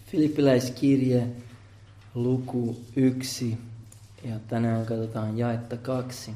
Filippiläiskirje, luku 1, ja tänään katsotaan jaetta 2.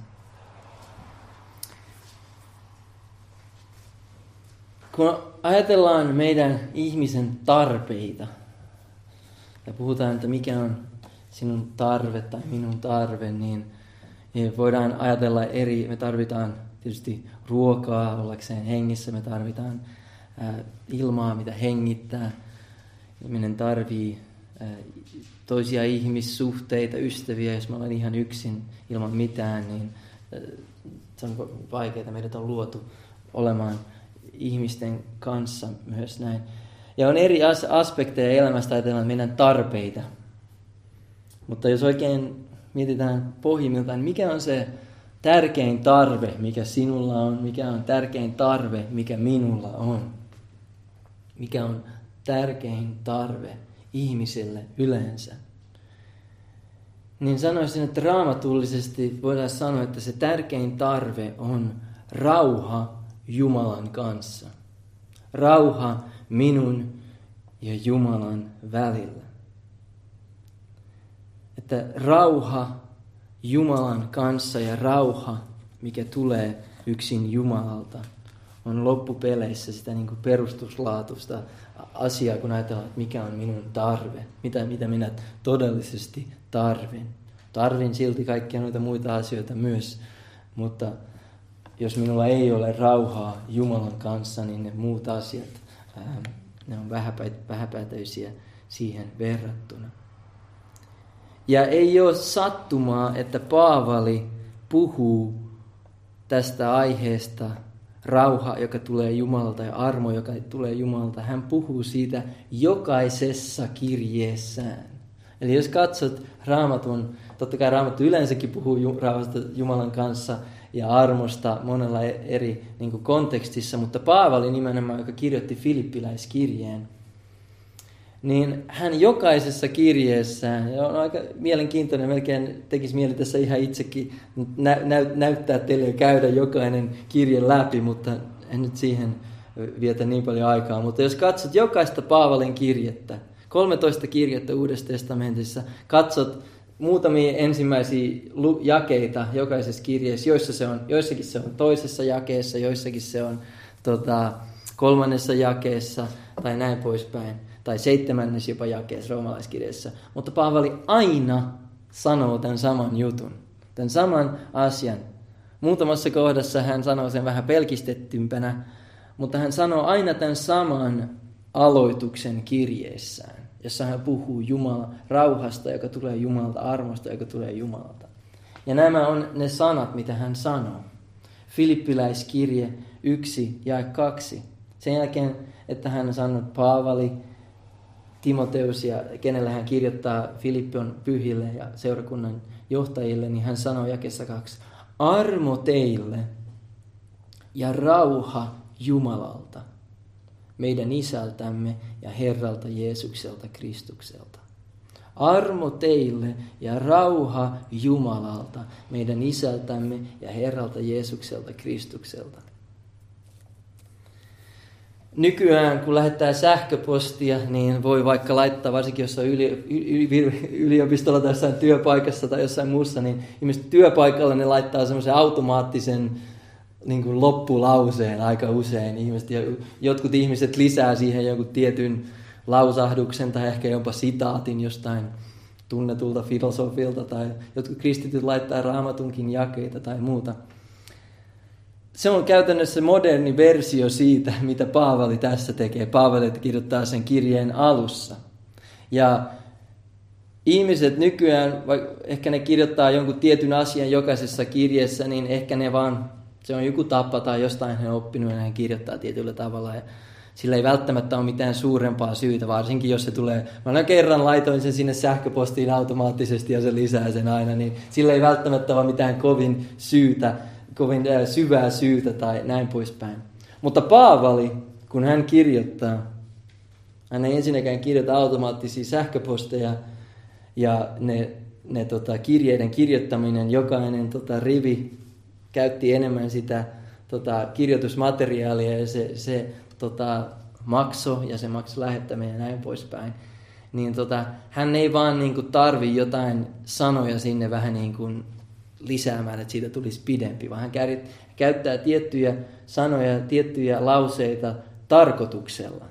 Kun ajatellaan meidän ihmisen tarpeita, ja puhutaan, että mikä on sinun tarve tai minun tarve, niin voidaan ajatella me tarvitaan tietysti ruokaa ollakseen hengissä, me tarvitaan ilmaa, mitä hengittää. Ihminen tarvii toisia ihmissuhteita, ystäviä. Jos mä olen ihan yksin ilman mitään, niin se on vaikeaa. Meidät on luotu olemaan ihmisten kanssa myös näin. Ja on eri aspekteja elämästä, ajatellaan meidän tarpeita. Mutta jos oikein mietitään pohjimmiltaan, niin mikä on se tärkein tarve, mikä sinulla on, mikä on tärkein tarve, mikä minulla on? Mikä on tärkein tarve ihmiselle yleensä? Niin sanoisin, että raamatullisesti voidaan sanoa, että se tärkein tarve on rauha Jumalan kanssa. Rauha minun ja Jumalan välillä. Että rauha Jumalan kanssa ja rauha, mikä tulee yksin Jumalalta, on loppupeleissä sitä niin kuin perustuslaatuista asiaa, kun ajatellaan, että mikä on minun tarve, mitä minä todellisesti tarvin. Tarvin silti kaikkia noita muita asioita myös, mutta jos minulla ei ole rauhaa Jumalan kanssa, niin ne muut asiat, ne on vähäpätöisiä siihen verrattuna. Ja ei ole sattumaa, että Paavali puhuu tästä aiheesta, rauha, joka tulee Jumalalta ja armo, joka tulee Jumalalta. Hän puhuu siitä jokaisessa kirjeessään. Eli jos katsot Raamatun, totta kai Raamattu yleensäkin puhuu rauhasta Jumalan kanssa ja armosta monella eri niin kuin kontekstissa, mutta Paavali nimenomaan, joka kirjoitti Filippiläiskirjeen, niin hän jokaisessa kirjeessään, ja on aika mielenkiintoinen, melkein tekisi mieli tässä ihan itsekin näyttää teille ja käydä jokainen kirje läpi, mutta en nyt siihen vietä niin paljon aikaa. Mutta jos katsot jokaista Paavalin kirjettä, 13 kirjettä Uudessa testamentissa, katsot muutamia ensimmäisiä jakeita jokaisessa kirjeessä, joissakin se on toisessa jakeessa, joissakin se on kolmannessa jakeessa tai näin poispäin. Tai 7. jopa jakeessa roomalaiskirjassa. Mutta Paavali aina sanoo tämän saman jutun, tämän saman asian. Muutamassa kohdassa hän sanoo sen vähän pelkistettympänä, mutta hän sanoo aina tämän saman aloituksen kirjeessään, jossa hän puhuu rauhasta, joka tulee Jumalalta, armosta, joka tulee Jumalalta. Ja nämä on ne sanat, mitä hän sanoo. Filippiläiskirje 1 ja 2. Sen jälkeen, että hän on sanonut Paavali, Timoteus ja kenelle hän kirjoittaa Filippion pyhille ja seurakunnan johtajille, niin hän sanoo jakeessa 2. Armo teille ja rauha Jumalalta, meidän Isältämme ja Herralta Jeesukselta Kristukselta. Armo teille ja rauha Jumalalta, meidän Isältämme ja Herralta Jeesukselta Kristukselta. Nykyään, kun lähettää sähköpostia, niin voi vaikka laittaa, varsinkin jos on yliopistolla tai jossain työpaikassa tai jossain muussa, niin ihmiset työpaikalla ne laittaa semmoisen automaattisen niin kuin loppulauseen aika usein. Jotkut ihmiset lisää siihen jonkun tietyn lausahduksen tai ehkä jopa sitaatin jostain tunnetulta filosofilta, tai jotkut kristityt laittaa Raamatunkin jakeita tai muuta. Se on käytännössä moderni versio siitä, mitä Paavali tässä tekee. Paavali kirjoittaa sen kirjeen alussa. Ja ihmiset nykyään, ehkä ne kirjoittaa jonkun tietyn asian jokaisessa kirjeessä, niin ehkä se on joku tapa tai jostain hän on oppinut ja hän kirjoittaa tietyllä tavalla. Ja sillä ei välttämättä ole mitään suurempaa syytä, varsinkin jos se tulee. Mä kerran laitoin sen sinne sähköpostiin automaattisesti ja se lisää sen aina, niin sillä ei välttämättä ole mitään kovin syvää syytä tai näin poispäin. Mutta Paavali, kun hän kirjoittaa, hän ei ensinnäkään kirjoita automaattisia sähköposteja ja ne kirjeiden kirjoittaminen, jokainen rivi käytti enemmän sitä kirjoitusmateriaalia ja se maksoi ja se maksoi lähettäminen ja näin poispäin. niin hän ei vaan niin kuin tarvi jotain sanoja sinne vähän niin kuin lisäämään, että siitä tulisi pidempi, vaan hän käyttää tiettyjä sanoja, tiettyjä lauseita tarkoituksella.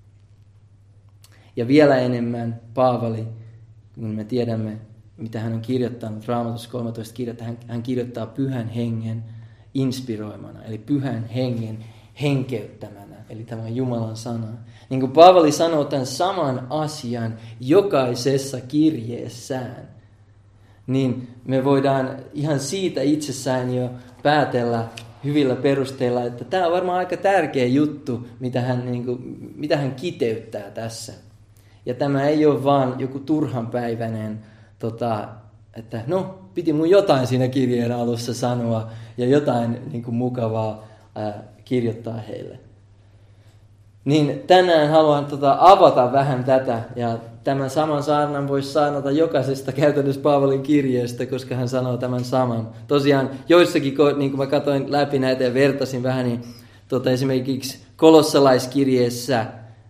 Ja vielä enemmän Paavali, kun me tiedämme, mitä hän on kirjoittanut, Raamatus 13 kirjoittaa, hän kirjoittaa Pyhän Hengen inspiroimana, eli Pyhän Hengen henkeyttämänä, eli tämän Jumalan sana. Niin kuin Paavali sanoo tämän saman asian jokaisessa kirjeessään, niin me voidaan ihan siitä itsessään jo päätellä hyvillä perusteilla, että tämä on varmaan aika tärkeä juttu, mitä hän kiteyttää tässä. Ja tämä ei ole vaan joku turhanpäiväinen, että no, piti mun jotain siinä kirjeen alussa sanoa ja jotain niin kuin mukavaa kirjoittaa heille. Niin tänään haluan avata vähän tätä, ja tämän saman saarnan voisi saarnata jokaisesta käytännössä Paavalin kirjeestä, koska hän sanoo tämän saman. Tosiaan joissakin, niin kuin mä katsoin läpi näitä ja vertasin vähän, niin esimerkiksi kolossalaiskirjeessä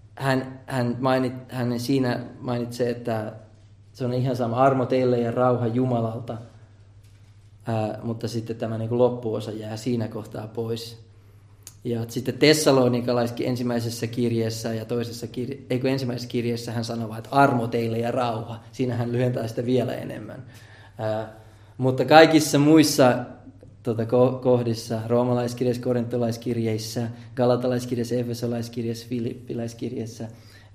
hän siinä mainitsee, että se on ihan sama armo teille ja rauha Jumalalta, mutta sitten tämä niin kuin loppuosa jää siinä kohtaa pois. Ja sitten Tessalonikalaisetkin ensimmäisessä kirjeessä ja ensimmäisessä kirjeessä hän sanoo, että armo teille ja rauha. Siinä hän lyhentää sitä vielä enemmän. Mutta kaikissa muissa kohdissa, roomalaiskirjeissä, korintolaiskirjeissä, galatalaiskirjeissä, efesolaiskirjeissä, filippiläiskirjeissä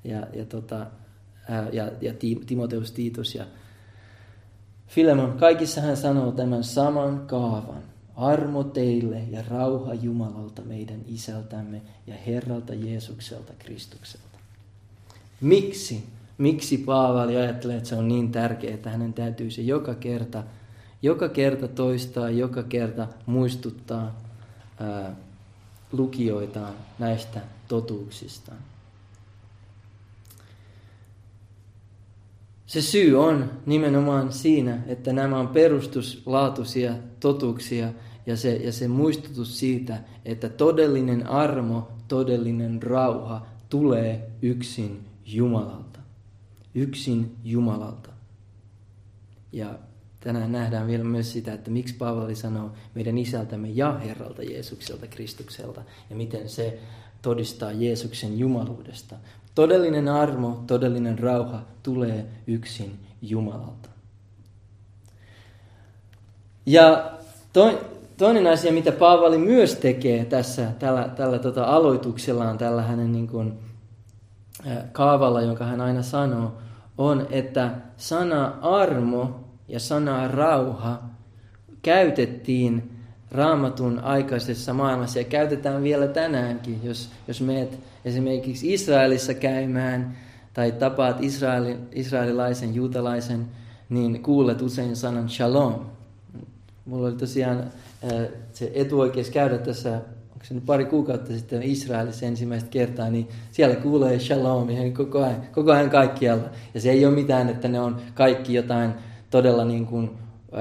ja Timoteus, Tiitus ja Filemon, kaikissa hän sanoo tämän saman kaavan. Armo teille ja rauha Jumalalta meidän Isältämme ja Herralta Jeesukselta Kristukselta. Miksi Paavali ajattelee, että se on niin tärkeää, että hänen täytyy se joka kerta toistaa, joka kerta muistuttaa lukijoitaan näistä totuuksista? Se syy on nimenomaan siinä, että nämä on perustuslaatuisia totuuksia ja se muistutus siitä, että todellinen armo, todellinen rauha tulee yksin Jumalalta. Yksin Jumalalta. Ja tänään nähdään vielä myös sitä, että miksi Paavali sanoo meidän Isältämme ja Herralta Jeesukselta Kristukselta ja miten se todistaa Jeesuksen jumaluudesta. Todellinen armo, todellinen rauha tulee yksin Jumalalta. Ja toinen asia, mitä Paavali myös tekee tässä tällä aloituksellaan, tällä hänen niin kuin, kaavalla, jonka hän aina sanoo, on, että sana armo ja sana rauha käytettiin Raamatun aikaisessa maailmassa ja käytetään vielä tänäänkin, jos menet esimerkiksi Israelissa käymään tai tapaat israelilaisen, juutalaisen, niin kuulet usein sanan shalom. Mulla oli tosiaan se etuoikeus käydä tässä, onko se nyt pari kuukautta sitten Israelissa ensimmäistä kertaa, niin siellä kuulee shalom ihan koko ajan kaikkialla. Ja se ei ole mitään, että ne on kaikki jotain todella niin kuin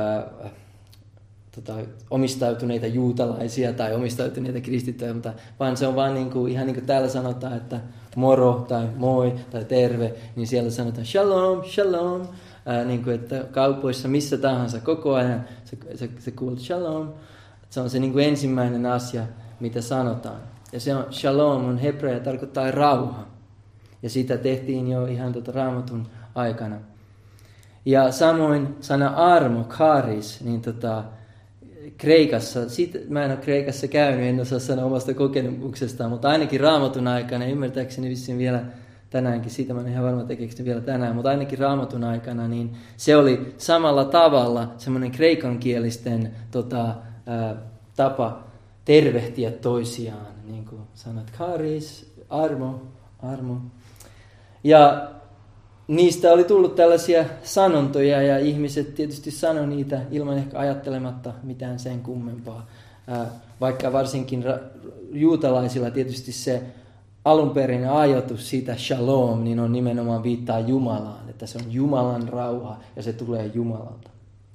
omistautuneita juutalaisia tai omistautuneita kristittyjä, vaan se on vaan ihan niin kuin täällä sanotaan, että moro tai moi tai terve, niin siellä sanotaan shalom, shalom, niin kuin että kaupoissa missä tahansa koko ajan se kuulee shalom. Se on se niin kuin ensimmäinen asia, mitä sanotaan. Ja se on shalom, on hebrea, tarkoittaa rauha. Ja sitä tehtiin jo ihan Raamatun aikana. Ja samoin sana armo, charis, niin Kreikassa, mä en ole Kreikassa käynyt, en osaa sanoa omasta kokemuksestaan, mutta ainakin Raamatun aikana, ymmärtääkseni vissiin vielä tänäänkin, siitä mä en ihan varma tekeekö ne vielä tänään, mutta ainakin Raamatun aikana, niin se oli samalla tavalla semmoinen kreikankielisten tapa tervehtiä toisiaan, niin kuin sanat charis, armo. Ja niistä oli tullut tällaisia sanontoja ja ihmiset tietysti sanoi niitä ilman ehkä ajattelematta mitään sen kummempaa. Vaikka varsinkin juutalaisilla tietysti se alunperäinen ajatus siitä shalom, niin on nimenomaan viittaa Jumalaan, että se on Jumalan rauha ja se tulee Jumalalta.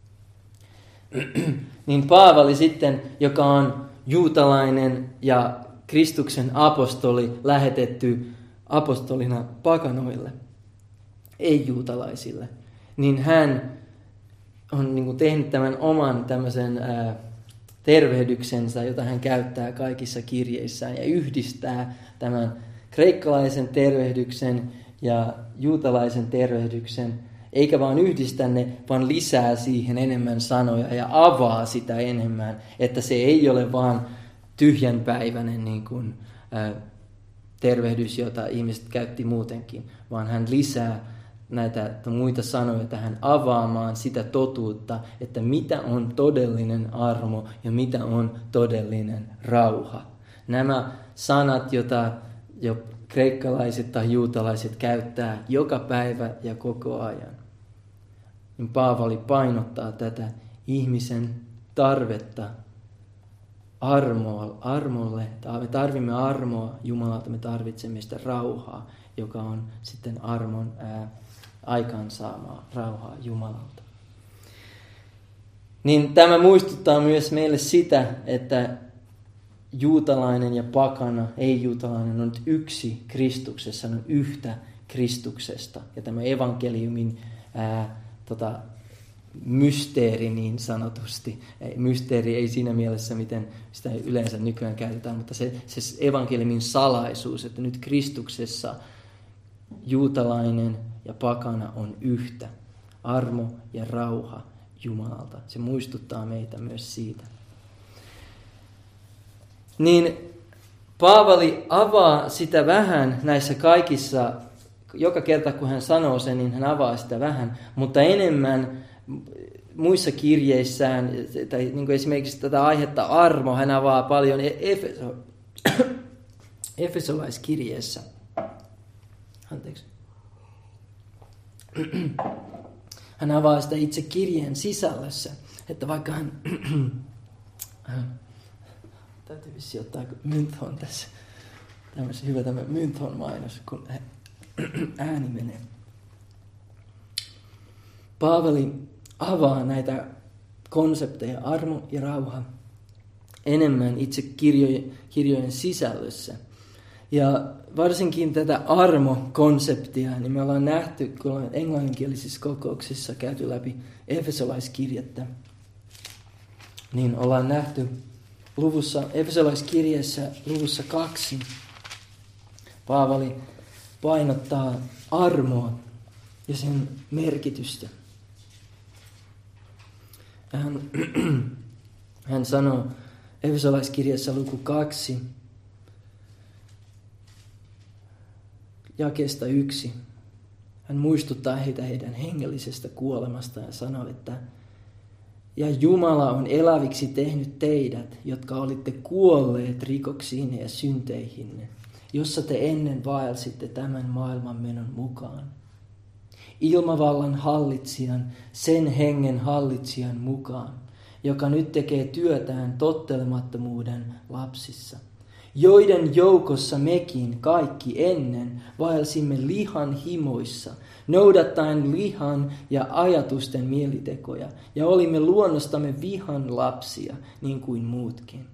Niin Paavali sitten, joka on juutalainen ja Kristuksen apostoli, lähetetty apostolina pakanoille, ei-juutalaisille, niin hän on niin kuin tehnyt tämän oman tämmöisen tervehdyksensä, jota hän käyttää kaikissa kirjeissään ja yhdistää tämän kreikkalaisen tervehdyksen ja juutalaisen tervehdyksen, eikä vaan yhdistä ne, vaan lisää siihen enemmän sanoja ja avaa sitä enemmän, että se ei ole vaan tyhjänpäiväinen niin kuin, tervehdys, jota ihmiset käytti muutenkin, vaan hän lisää näitä muita sanoja tähän avaamaan sitä totuutta, että mitä on todellinen armo ja mitä on todellinen rauha. Nämä sanat, joita jo kreikkalaiset tai juutalaiset käyttää joka päivä ja koko ajan. Niin Paavali painottaa tätä ihmisen tarvetta armolle. Me tarvimme armoa Jumalalta, me tarvitsemme sitä rauhaa, joka on sitten armon aikaansaamaa rauhaa Jumalalta. Niin tämä muistuttaa myös meille sitä, että juutalainen ja pakana, ei-juutalainen on yksi Kristuksessa, on yhtä Kristuksesta. Ja tämä evankeliumin mysteeri niin sanotusti. Mysteeri ei siinä mielessä, miten sitä yleensä nykyään käytetään, mutta se evankeliumin salaisuus, että nyt Kristuksessa juutalainen ja pakana on yhtä. Armo ja rauha Jumalalta. Se muistuttaa meitä myös siitä. Niin Paavali avaa sitä vähän näissä kaikissa, joka kerta kun hän sanoo sen, niin hän avaa sitä vähän, mutta enemmän muissa kirjeissään, tai niin kuin esimerkiksi tätä aihetta armo, hän avaa paljon Efesolaiskirjeessä. Anteeksi. Hän avaa sitä itse kirjeen sisällössä, että vaikka hän täytyy vissi ottaa Mynthon tässä. Tämmöisen hyvä tämä Mynthon mainos, kun ääni menee. Paavali avaa näitä konsepteja, armo ja rauha, enemmän itse kirjojen sisällössä. Ja varsinkin tätä armo-konseptia, niin me ollaan nähty, kun ollaan englanninkielisissä kokouksissa käyty läpi Efesolaiskirjettä, niin ollaan nähty Efesolaiskirjeessä luvussa 2. Paavali painottaa armoa ja sen merkitystä. Hän sanoo Efesolaiskirjassa luku 2, jakeesta 1. Hän muistuttaa heitä heidän hengellisestä kuolemasta ja sanoo, että ja Jumala on eläviksi tehnyt teidät, jotka olitte kuolleet rikoksiinne ja synteihinne, jossa te ennen vaelsitte tämän maailman menon mukaan. Ilmavallan hallitsijan, sen hengen hallitsijan mukaan, joka nyt tekee työtään tottelemattomuuden lapsissa, joiden joukossa mekin kaikki ennen vaelsimme lihan himoissa, noudattaen lihan ja ajatusten mielitekoja, ja olimme luonnostamme vihan lapsia, niin kuin muutkin.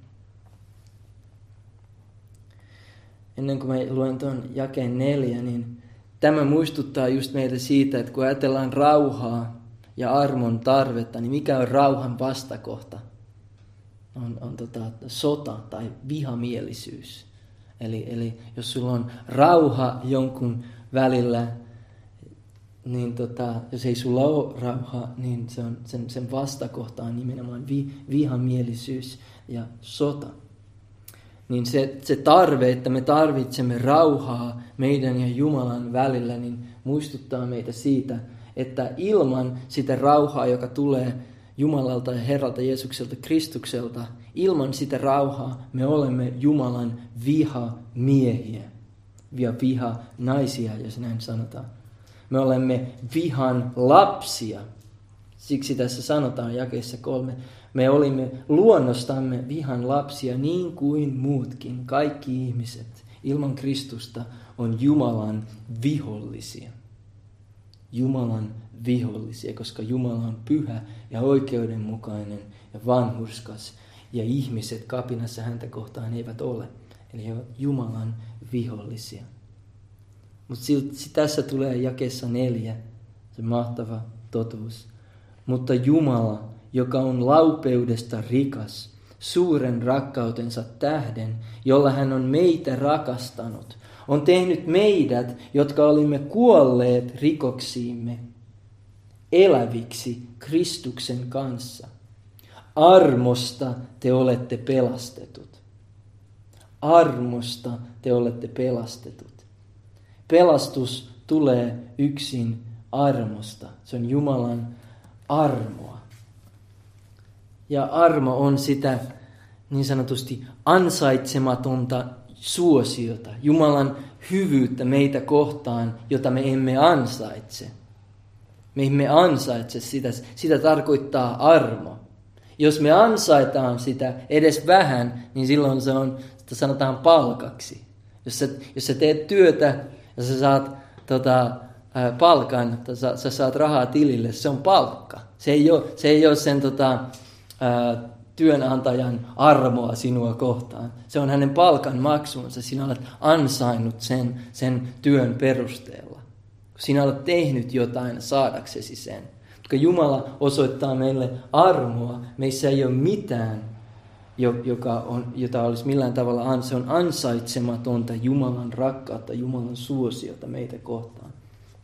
Ennen kuin mä luen tuon jakeen 4, niin tämä muistuttaa just meille siitä, että kun ajatellaan rauhaa ja armon tarvetta, niin mikä on rauhan vastakohta? On sota tai vihamielisyys. Eli jos sulla on rauha jonkun välillä, niin jos ei sulla ole rauhaa, niin sen vastakohta on nimenomaan vihamielisyys ja sota. Niin se tarve, että me tarvitsemme rauhaa meidän ja Jumalan välillä, niin muistuttaa meitä siitä, että ilman sitä rauhaa, joka tulee Jumalalta ja Herralta Jeesukselta Kristukselta, ilman sitä rauhaa me olemme Jumalan vihamiehiä ja vihanaisia, jos näin sanotaan. Me olemme vihan lapsia. Siksi tässä sanotaan jakeessa 3, me olimme luonnostamme vihan lapsia niin kuin muutkin. Kaikki ihmiset ilman Kristusta on Jumalan vihollisia. Jumalan vihollisia, koska Jumala on pyhä ja oikeudenmukainen ja vanhurskas. Ja ihmiset kapinassa häntä kohtaan eivät ole. Eli he ovat Jumalan vihollisia. Mutta tässä tulee jakeessa 4 se mahtava totuus. Mutta Jumala, joka on laupeudesta rikas, suuren rakkautensa tähden, jolla hän on meitä rakastanut, on tehnyt meidät, jotka olimme kuolleet rikoksiimme, eläviksi Kristuksen kanssa. Armosta te olette pelastetut. Armosta te olette pelastetut. Pelastus tulee yksin armosta. Se on Jumalan armoa. Ja armo on sitä niin sanotusti ansaitsematonta suosiota, Jumalan hyvyyttä meitä kohtaan, jota me emme ansaitse. Me emme ansaitse sitä tarkoittaa armo. Jos me ansaitaan sitä edes vähän, niin silloin sitä sanotaan palkaksi. Jos sä teet työtä ja sä saat palkan, sä saat rahaa tilille, se on palkka. Se ei ole sen työnantajan armoa sinua kohtaan. Se on hänen palkan maksuunsa. Sinä olet ansainnut sen työn perusteella. Sinä olet tehnyt jotain saadaksesi sen. Koska Jumala osoittaa meille armoa. Meissä ei ole mitään, jota olisi millään tavalla se on ansaitsematonta Jumalan rakkautta, Jumalan suosiota meitä kohtaan.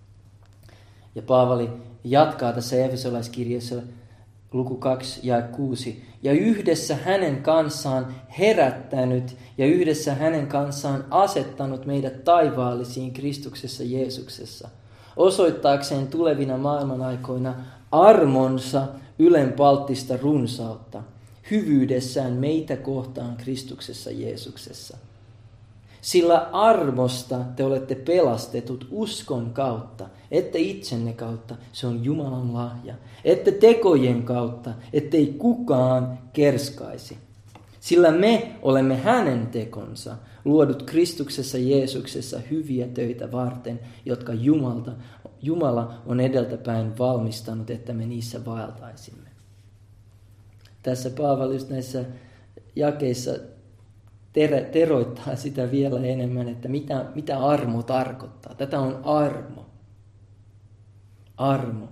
Ja Paavali jatkaa tässä Efesolaiskirjassa luku 2 ja 6. Ja yhdessä hänen kanssaan herättänyt ja yhdessä hänen kanssaan asettanut meidät taivaallisiin Kristuksessa Jeesuksessa, osoittaakseen tulevina maailmanaikoina armonsa ylenpalttista runsautta, hyvyydessään meitä kohtaan Kristuksessa Jeesuksessa. Sillä armosta te olette pelastetut uskon kautta, ette itsenne kautta, se on Jumalan lahja, ette tekojen kautta, ettei kukaan kerskaisi. Sillä me olemme hänen tekonsa, luodut Kristuksessa Jeesuksessa hyviä töitä varten, jotka Jumala on edeltäpäin valmistanut, että me niissä vaeltaisimme. Tässä Paavali näissä jakeissa teroittaa sitä vielä enemmän, että mitä armo tarkoittaa. Tätä on armo. Armo.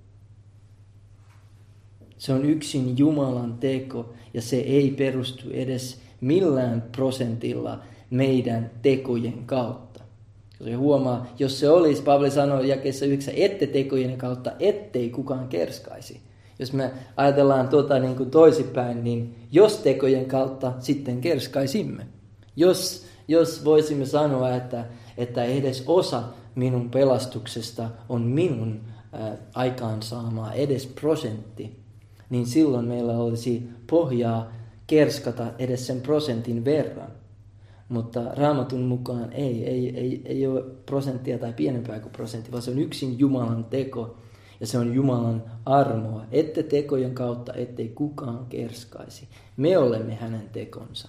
Se on yksin Jumalan teko ja se ei perustu edes millään prosentilla meidän tekojen kautta. Se huomaa, jos se olisi, Paavali sanoi jakeessa 9, ette tekojen kautta, ettei kukaan kerskaisi. Jos me ajatellaan niin kuin toisinpäin, niin jos tekojen kautta sitten kerskaisimme. Jos voisimme sanoa, että edes osa minun pelastuksesta on minun aikaansaamaa, edes prosentti, niin silloin meillä olisi pohjaa kerskata edes sen prosentin verran. Mutta Raamatun mukaan ei ole prosenttia tai pienempää kuin prosentti, vaan se on yksin Jumalan teko. Ja se on Jumalan armoa, ette tekojen kautta, ettei kukaan kerskaisi. Me olemme hänen tekonsa.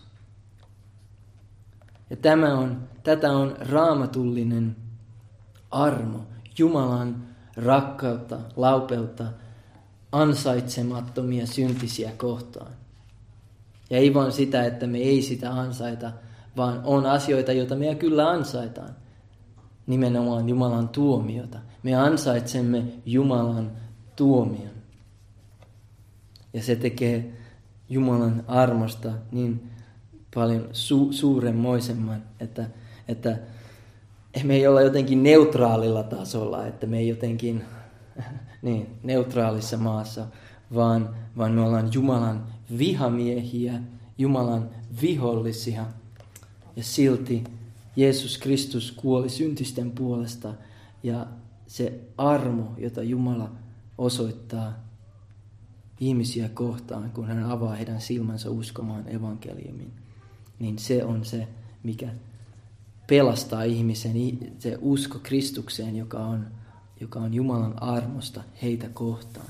Ja tätä on raamatullinen armo, Jumalan rakkautta, laupeutta, ansaitsemattomia syntisiä kohtaan. Ja ei vaan sitä, että me ei sitä ansaita, vaan on asioita, joita me kyllä ansaitaan. Nimenomaan Jumalan tuomiota. Me ansaitsemme Jumalan tuomion. Ja se tekee Jumalan armosta niin paljon suuremmoisemman, että me ei olla jotenkin neutraalilla tasolla, että me ei jotenkin neutraalissa maassa, vaan me ollaan Jumalan vihamiehiä, Jumalan vihollisia. Ja silti Jeesus Kristus kuoli syntisten puolesta ja se armo, jota Jumala osoittaa ihmisiä kohtaan, kun hän avaa heidän silmänsä uskomaan evankeliumin, niin se on se, mikä pelastaa ihmisen, se usko Kristukseen, joka on Jumalan armosta heitä kohtaan.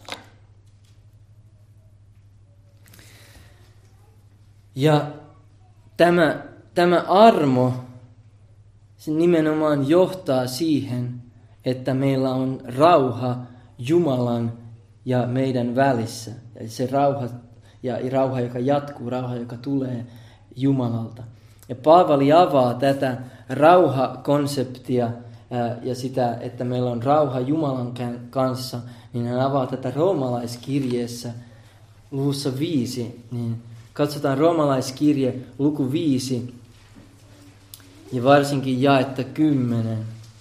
Ja tämä armo, se nimenomaan johtaa siihen, että meillä on rauha Jumalan ja meidän välissä. Ja se rauha, joka jatkuu, rauha, joka tulee Jumalalta. Ja Paavali avaa tätä rauhakonseptia ja sitä, että meillä on rauha Jumalan kanssa, niin hän avaa tätä roomalaiskirjeessä luvussa 5. Niin katsotaan roomalaiskirje luku 5 ja varsinkin jaetta 10.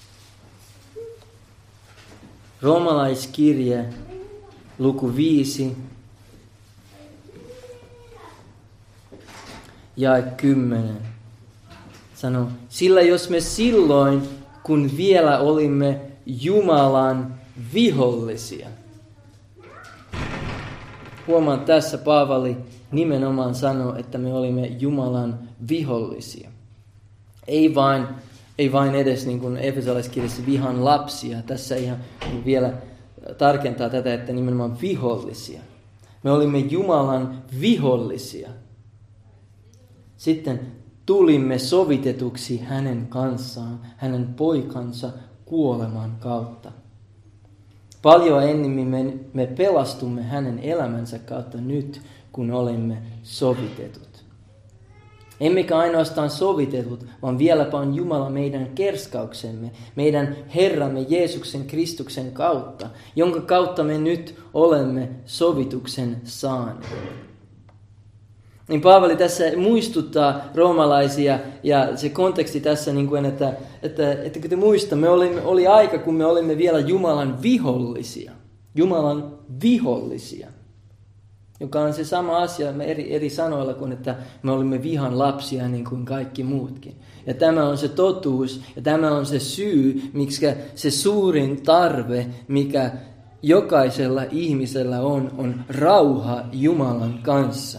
Roomalaiskirje luku 5 jae 10. Sanoo, sillä jos me silloin, kun vielä olimme Jumalan vihollisia. Huomaan tässä Paavali nimenomaan sanoo, että me olimme Jumalan vihollisia. Ei vain edes niin kuin Efesolaiskirjassa vihan lapsia. Tässä ihan vielä tarkentaa tätä, että nimenomaan vihollisia. Me olimme Jumalan vihollisia. Sitten tulimme sovitetuksi hänen kanssaan, hänen poikansa kuoleman kautta. Paljon ennemmin me pelastumme hänen elämänsä kautta nyt, kun olemme sovitetut. Emmekä ainoastaan sovitetut, vaan vieläpä on Jumala meidän kerskauksemme, meidän Herramme Jeesuksen Kristuksen kautta, jonka kautta me nyt olemme sovituksen saaneet. Niin Paavali tässä muistuttaa roomalaisia, ja se konteksti tässä, niin kuin, että kun te muistatte, oli aika, kun me olimme vielä Jumalan vihollisia. Jumalan vihollisia. Joka on se sama asia eri sanoilla kuin, että me olimme vihan lapsia niin kuin kaikki muutkin. Ja tämä on se totuus, ja tämä on se syy, miksi se suurin tarve, mikä jokaisella ihmisellä on rauha Jumalan kanssa.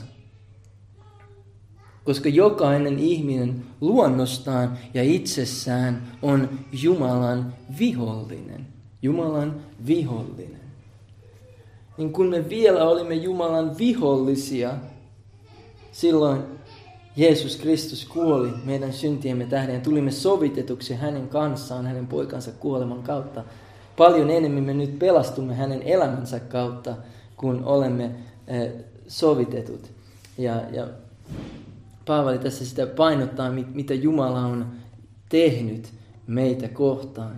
Koska jokainen ihminen luonnostaan ja itsessään on Jumalan vihollinen. Jumalan vihollinen. Niin kun me vielä olimme Jumalan vihollisia, silloin Jeesus Kristus kuoli meidän syntiemme tähden ja tulimme sovitetuksi hänen kanssaan, hänen poikansa kuoleman kautta. Paljon enemmän me nyt pelastumme hänen elämänsä kautta, kun olemme sovitetut. Ja Paavali tässä sitä painottaa, mitä Jumala on tehnyt meitä kohtaan.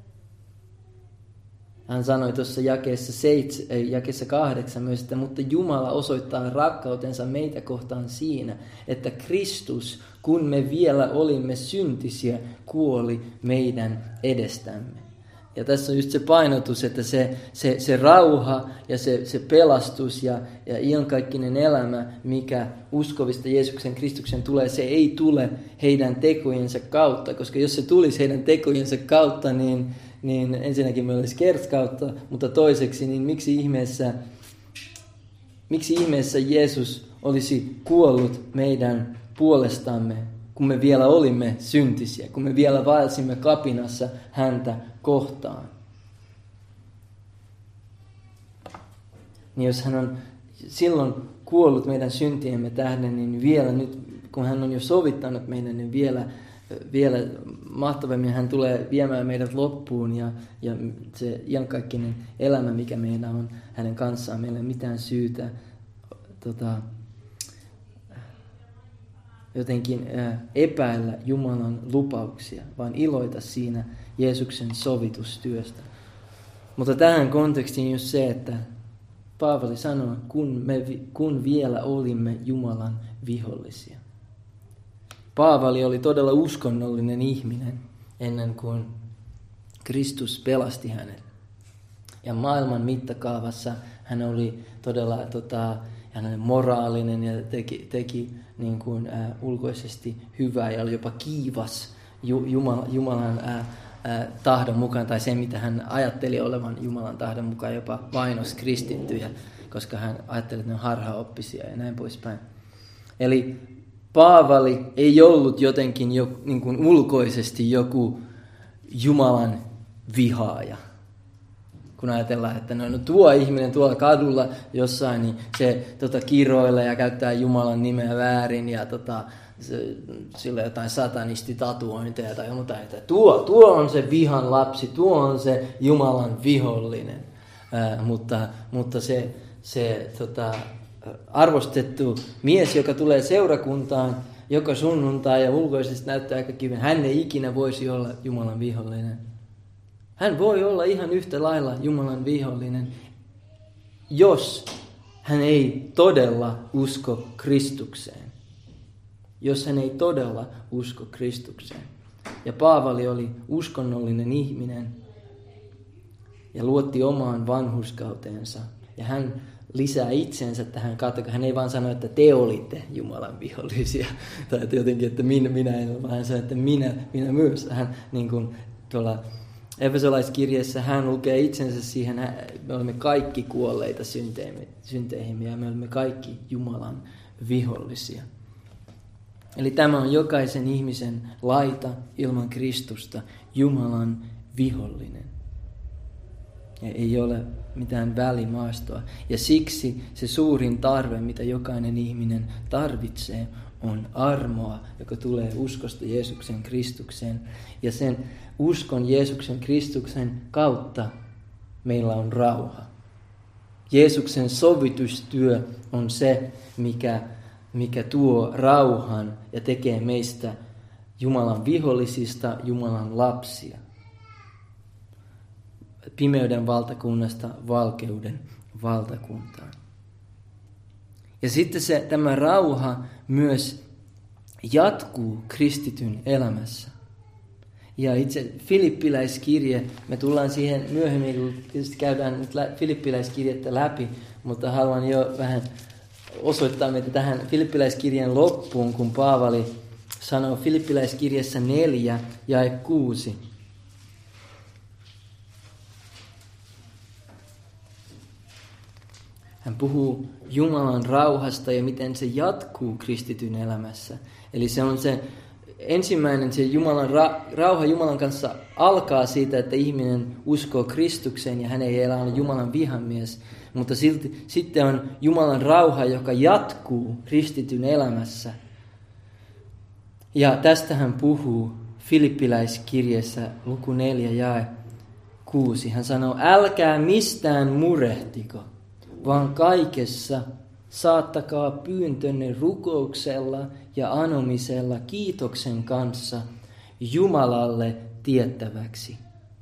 Hän sanoi tuossa jakeessa 8 myös, että mutta Jumala osoittaa rakkautensa meitä kohtaan siinä, että Kristus, kun me vielä olimme syntisiä, kuoli meidän edestämme. Ja tässä on just se painotus, että se rauha ja se pelastus ja iankaikkinen elämä, mikä uskovista Jeesuksen Kristuksen tulee, se ei tule heidän tekojensa kautta. Koska jos se tulisi heidän tekojensa kautta, niin ensinnäkin meillä olisi kerskautta, mutta toiseksi, niin miksi ihmeessä Jeesus olisi kuollut meidän puolestamme, kun me vielä olimme syntisiä, kun me vielä vaelsimme kapinassa häntä kohtaan. Niin jos hän on silloin kuollut meidän syntiemme tähden, niin vielä nyt, kun hän on jo sovittanut meidän, niin vielä mahtavammin hän tulee viemään meidät loppuun ja se iankaikkinen elämä, mikä meillä on hänen kanssaan, meillä ei ole mitään syytä jotenkin epäillä Jumalan lupauksia, vaan iloita siinä Jeesuksen sovitustyöstä. Mutta tähän kontekstiin just se, että Paavali sanoo, kun vielä olimme Jumalan vihollisia. Paavali oli todella uskonnollinen ihminen ennen kuin Kristus pelasti hänet. Ja maailman mittakaavassa hän oli todella hän moraalinen ja teki niin kuin, ulkoisesti hyvää ja oli jopa kiivas Jumalan tahdon mukaan, tai se mitä hän ajatteli olevan Jumalan tahdon mukaan, jopa vainos kristittyjä, koska hän ajatteli, että ne on harhaoppisia ja näin poispäin. Eli Paavali ei ollut jotenkin niin kuin ulkoisesti joku Jumalan vihaaja. Kun ajatellaan, että no tuo ihminen tuolla kadulla jossain, niin se kiroilee ja käyttää Jumalan nimeä väärin ja sillä jotain satanistitatuointeja tai jotain, että tuo on se vihan lapsi, tuo on se Jumalan vihollinen. Mutta se arvostettu mies, joka tulee seurakuntaan joka sunnuntai ja ulkoisesti näyttää aika kiven, hän ei ikinä voisi olla Jumalan vihollinen. Hän voi olla ihan yhtä lailla Jumalan vihollinen, jos hän ei todella usko Kristukseen. Jos hän ei todella usko Kristukseen. Ja Paavali oli uskonnollinen ihminen ja luotti omaan vanhurskauteensa. Ja hän lisää itsensä tähän kategoriaan. Hän ei vaan sano, että te olitte Jumalan vihollisia. Tai että jotenkin, että minä en ole, vaan hän sanoo, että minä myös. Hän niin kuin tuolla Efesolaiskirjeessä hän lukee itsensä siihen, me olemme kaikki kuolleita synteihin ja me olemme kaikki Jumalan vihollisia. Eli tämä on jokaisen ihmisen laita ilman Kristusta, Jumalan vihollinen. Ja ei ole mitään välimaastoa. Ja siksi se suurin tarve, mitä jokainen ihminen tarvitsee, on armoa, joka tulee uskosta Jeesuksen Kristukseen. Ja sen uskon Jeesuksen Kristuksen kautta meillä on rauha. Jeesuksen sovitustyö on se, mikä tuo rauhan ja tekee meistä Jumalan vihollisista Jumalan lapsia. Pimeyden valtakunnasta valkeuden valtakuntaan. Ja sitten tämä rauha myös jatkuu kristityn elämässä. Ja itse Filippiläiskirje, me tullaan siihen myöhemmin, kun tietysti käydään nyt Filippiläiskirjettä läpi, mutta haluan jo vähän osoittaa meitä tähän Filippiläiskirjeen loppuun, kun Paavali sanoo Filippiläiskirjassa 4 jae 6. Hän puhuu Jumalan rauhasta ja miten se jatkuu kristityn elämässä. Eli se on se ensimmäinen, se Jumalan rauha Jumalan kanssa alkaa siitä, että ihminen uskoo Kristukseen ja hän ei elä ole Jumalan vihamies. Mutta sitten on Jumalan rauha, joka jatkuu kristityn elämässä. Ja tästä hän puhuu Filippiläiskirjeessä luku 4 jae 6. Hän sanoo, älkää mistään murehtiko, vaan kaikessa saattakaa pyyntönne rukouksella ja anomisella kiitoksen kanssa Jumalalle tiettäväksi.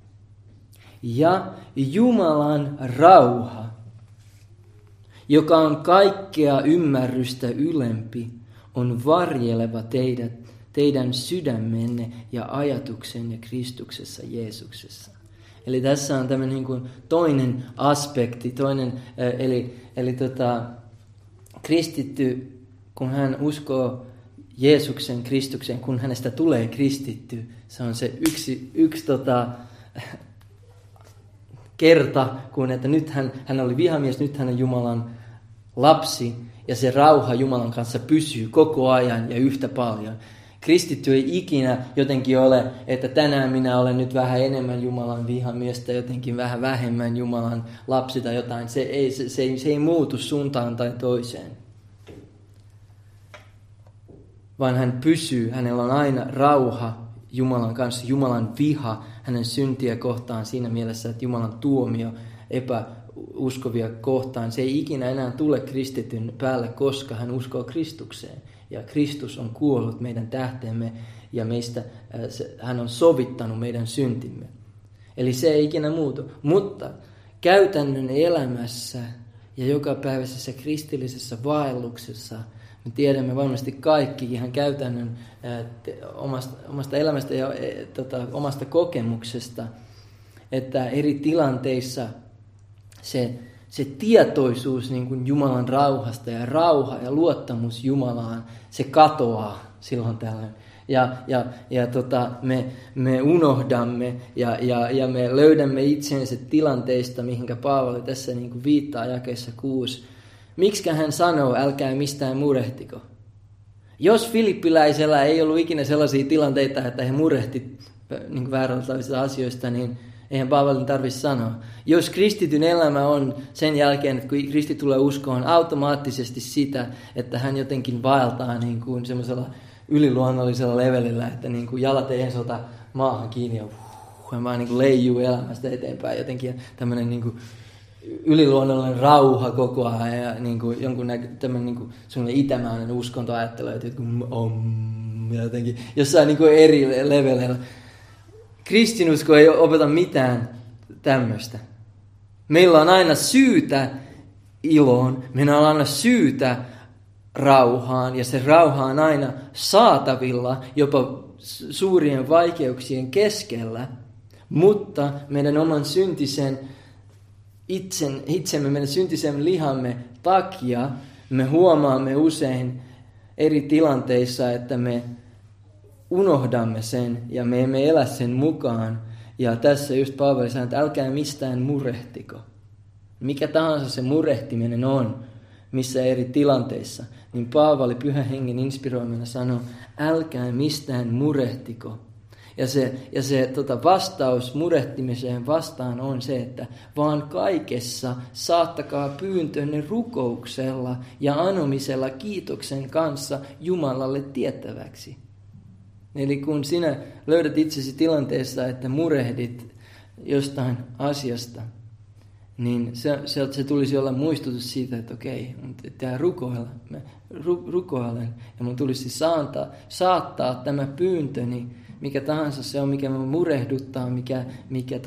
Ja Jumalan rauha, joka on kaikkea ymmärrystä ylempi, on varjeleva teidän sydämenne ja ajatuksenne Kristuksessa Jeesuksessa. Eli tässä on tämmöinen niin kuin toinen aspekti, eli kristitty, kun hän uskoo Jeesuksen Kristukseen, kun hänestä tulee kristitty, se on se yksi kerta, kun että nyt hän oli vihamies, nyt hän on Jumalan lapsi, ja se rauha Jumalan kanssa pysyy koko ajan ja yhtä paljon. Kristitty ei ikinä jotenkin ole, että tänään minä olen nyt vähän enemmän Jumalan vihamiestä, jotenkin vähän vähemmän Jumalan lapsi tai jotain. Se ei muutu suuntaan tai toiseen. Vaan hän pysyy, hänellä on aina rauha Jumalan kanssa, Jumalan viha hänen syntiä kohtaan siinä mielessä, että Jumalan tuomio epäuskovia kohtaan. Se ei ikinä enää tule kristityn päälle, koska hän uskoo Kristukseen. Ja Kristus on kuollut meidän tähteemme ja hän on sovittanut meidän syntimme. Eli se ei ikinä muutu. Mutta käytännön elämässä ja jokapäiväisessä kristillisessä vaelluksessa me tiedämme varmasti kaikki ihan käytännön omasta elämästä ja omasta kokemuksesta, että eri tilanteissa se tietoisuus niin kuin Jumalan rauhasta ja rauha ja luottamus Jumalaan, se katoaa silloin tällöin. Me unohdamme ja me löydämme itsensä tilanteista, mihinkä Paavali tässä niin kuin viittaa jakeessa 6. Miksikä hän sanoo, älkää mistään murehtiko? Jos filippiläisellä ei ollut ikinä sellaisia tilanteita, että he murehti niin vääränlaisista asioista, niin eihän Paavalin tarvitse sanoa. Jos kristityn elämä on sen jälkeen, että kun kristitty tulee uskoon, automaattisesti sitä, että hän jotenkin vaeltaa niin kuin semmoisella yliluonnollisella levelillä, että niin kuin jalat ei ensin ota maahan kiinni ja hän vaan niin kuin leijuu elämästä eteenpäin. Jotenkin tämmöinen niin kuin yliluonnollinen rauha koko ajan ja niin kuin tämmöinen niin kuin semmoinen itämäinen uskonto ajattelee, että jotenkin jossain niin kuin eri leveleillä. Kristinusko ei opeta mitään tämmöistä. Meillä on aina syytä iloon, meillä on aina syytä rauhaan, ja se rauha on aina saatavilla jopa suurien vaikeuksien keskellä, mutta meidän oman syntisen itsemme, meidän syntisen lihamme takia me huomaamme usein eri tilanteissa, että me unohdamme sen ja me emme elä sen mukaan. Ja tässä just Paavali sanoo, että älkää mistään murehtiko. Mikä tahansa se murehtiminen on, missä eri tilanteissa, niin Paavali Pyhän Hengen inspiroimana sanoo, älkää mistään murehtiko. Ja se vastaus murehtimiseen vastaan on se, että vaan kaikessa saattakaa pyyntönne rukouksella ja anomisella kiitoksen kanssa Jumalalle tiettäväksi. Eli kun sinä löydät itsesi tilanteessa, että murehdit jostain asiasta, niin se tulisi olla muistutus siitä, että okei, tämä rukoilen ja mun tulisi saattaa tämä pyyntöni, mikä tahansa se on, mikä murehduttaa, mikä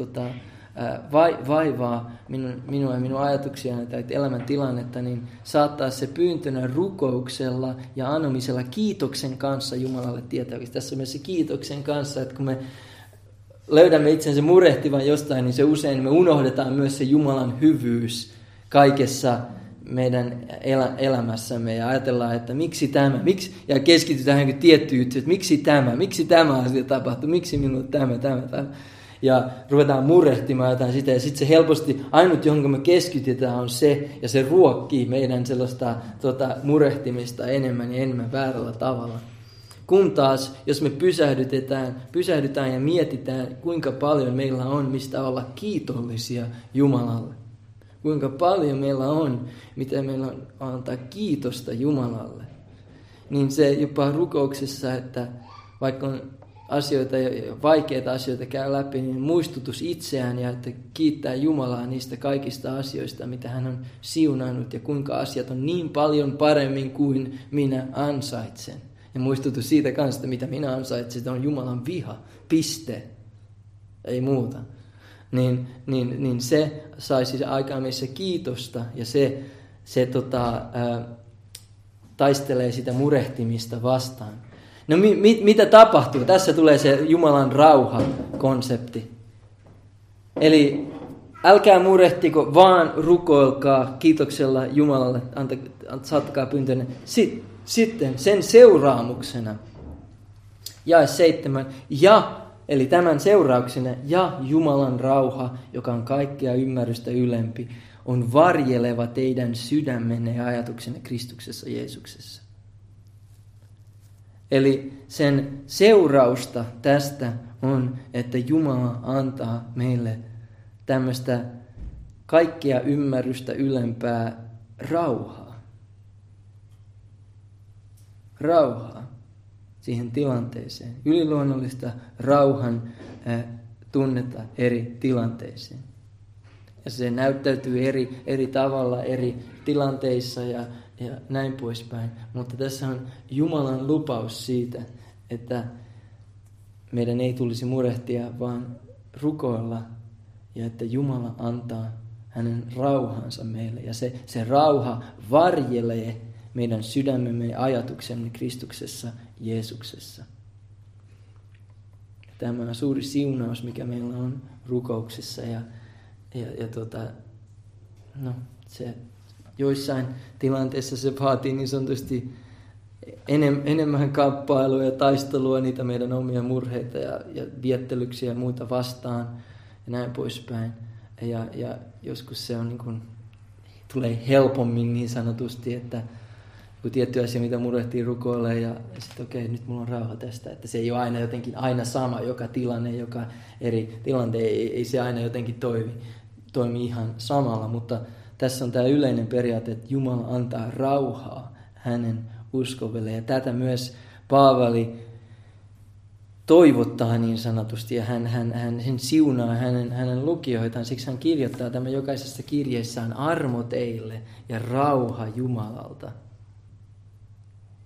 vaivaa minua ja minun ajatuksiani tai elämäntilannetta, niin saattaa se pyyntönä rukouksella ja anomisella kiitoksen kanssa Jumalalle tietäväksi. Tässä on myös se kiitoksen kanssa, että kun me löydämme itsensä murehtivan jostain, niin se usein me unohdetaan myös se Jumalan hyvyys kaikessa meidän elämässämme ja ajatellaan, että miksi tämä, ja keskitytään johonkin tiettyyn juttuun, että miksi tämä asia tapahtuu, miksi minulle tämä. Ja ruvetaan murehtimaan jotain sitä, ja sitten se helposti, ainut johon me keskitytään on se, ja se ruokkii meidän sellaista murehtimista enemmän ja enemmän väärällä tavalla. Kun taas, jos me pysähdytään ja mietitään, kuinka paljon meillä on, mistä olla kiitollisia Jumalalle. Kuinka paljon meillä on, mitä meillä on antaa kiitosta Jumalalle. Niin se jopa rukouksessa, että vaikka on asioita ja vaikeita asioita käy läpi, niin muistutus itseään ja että kiittää Jumalaa niistä kaikista asioista, mitä hän on siunannut ja kuinka asiat on niin paljon paremmin kuin minä ansaitsen. Ja muistutus siitä kanssa, mitä minä ansaitsen, on Jumalan viha, piste, ei muuta. Niin se saisi aikaan meissä kiitosta ja se taistelee sitä murehtimista vastaan. No mitä tapahtuu? Tässä tulee se Jumalan rauha-konsepti. Eli älkää murehtiko, vaan rukoilkaa kiitoksella Jumalalle, saattakaa pyyntönne. Sitten sen seuraamuksena, jae 7, eli tämän seurauksena, ja Jumalan rauha, joka on kaikkea ymmärrystä ylempi, on varjeleva teidän sydämenne ja ajatuksenne Kristuksessa Jeesuksessa. Eli sen seurausta tästä on, että Jumala antaa meille tämmöistä kaikkea ymmärrystä ylempää rauhaa. Rauhaa siihen tilanteeseen. Yliluonnollista rauhan tunnetta eri tilanteisiin. Ja se näyttäytyy eri tavalla eri tilanteissa ja näin poispäin. Mutta tässä on Jumalan lupaus siitä, että meidän ei tulisi murehtia, vaan rukoilla. Ja että Jumala antaa hänen rauhansa meille. Ja se rauha varjelee meidän sydämemme ja ajatuksemme Kristuksessa Jeesuksessa. Tämä on suuri siunaus, mikä meillä on rukouksessa se joissain tilanteissa se vaatii niin sanotusti enemmän kamppailua ja taistelua, niitä meidän omia murheita ja viettelyksiä ja muuta vastaan ja näin poispäin. Ja joskus se on niin kuin, tulee helpommin niin sanotusti, että kun tietty asia, mitä murehtii rukoilee ja sitten okei, nyt mulla on rauha tästä. Että se ei ole aina jotenkin aina sama, joka tilanne, joka eri tilante ei se aina jotenkin toimi ihan samalla. Mutta tässä on tämä yleinen periaate, että Jumala antaa rauhaa hänen uskoville. Ja tätä myös Paavali toivottaa niin sanotusti ja hän sen siunaa hänen lukijoitaan. Siksi hän kirjoittaa tämän jokaisessa kirjeessään armo teille ja rauha Jumalalta.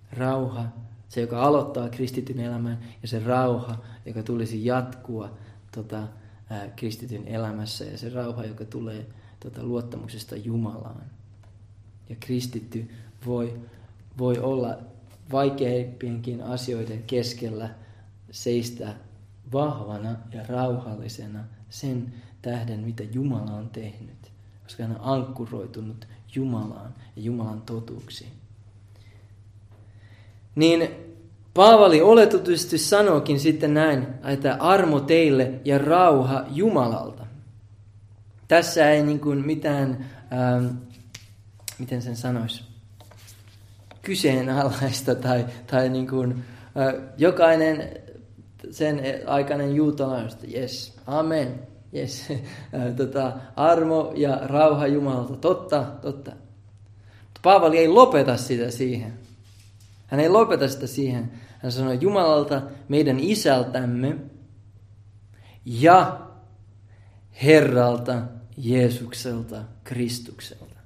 Rauha, se joka aloittaa kristityn elämän ja se rauha, joka tulisi jatkua kristityn elämässä ja se rauha, joka tulee luottamuksesta Jumalaan. Ja kristitty voi olla vaikeimpienkin asioiden keskellä seistä vahvana ja rauhallisena sen tähden, mitä Jumala on tehnyt, koska hän on ankkuroitunut Jumalaan ja Jumalan totuuksiin. Niin Paavali oletetusti sanookin sitten näin, että armo teille ja rauha Jumalalta. Tässä ei niin kuin mitään, miten sen sanoisi, kyseenalaista tai niin kuin, jokainen sen aikainen juutalainen, yes, amen, yes, armo ja rauha Jumalalta, totta. Mutta Paavali ei lopeta sitä siihen. Hän ei lopeta sitä siihen. Hän sanoo Jumalalta, meidän isältämme ja Herralta Jeesukselta, Kristukselta.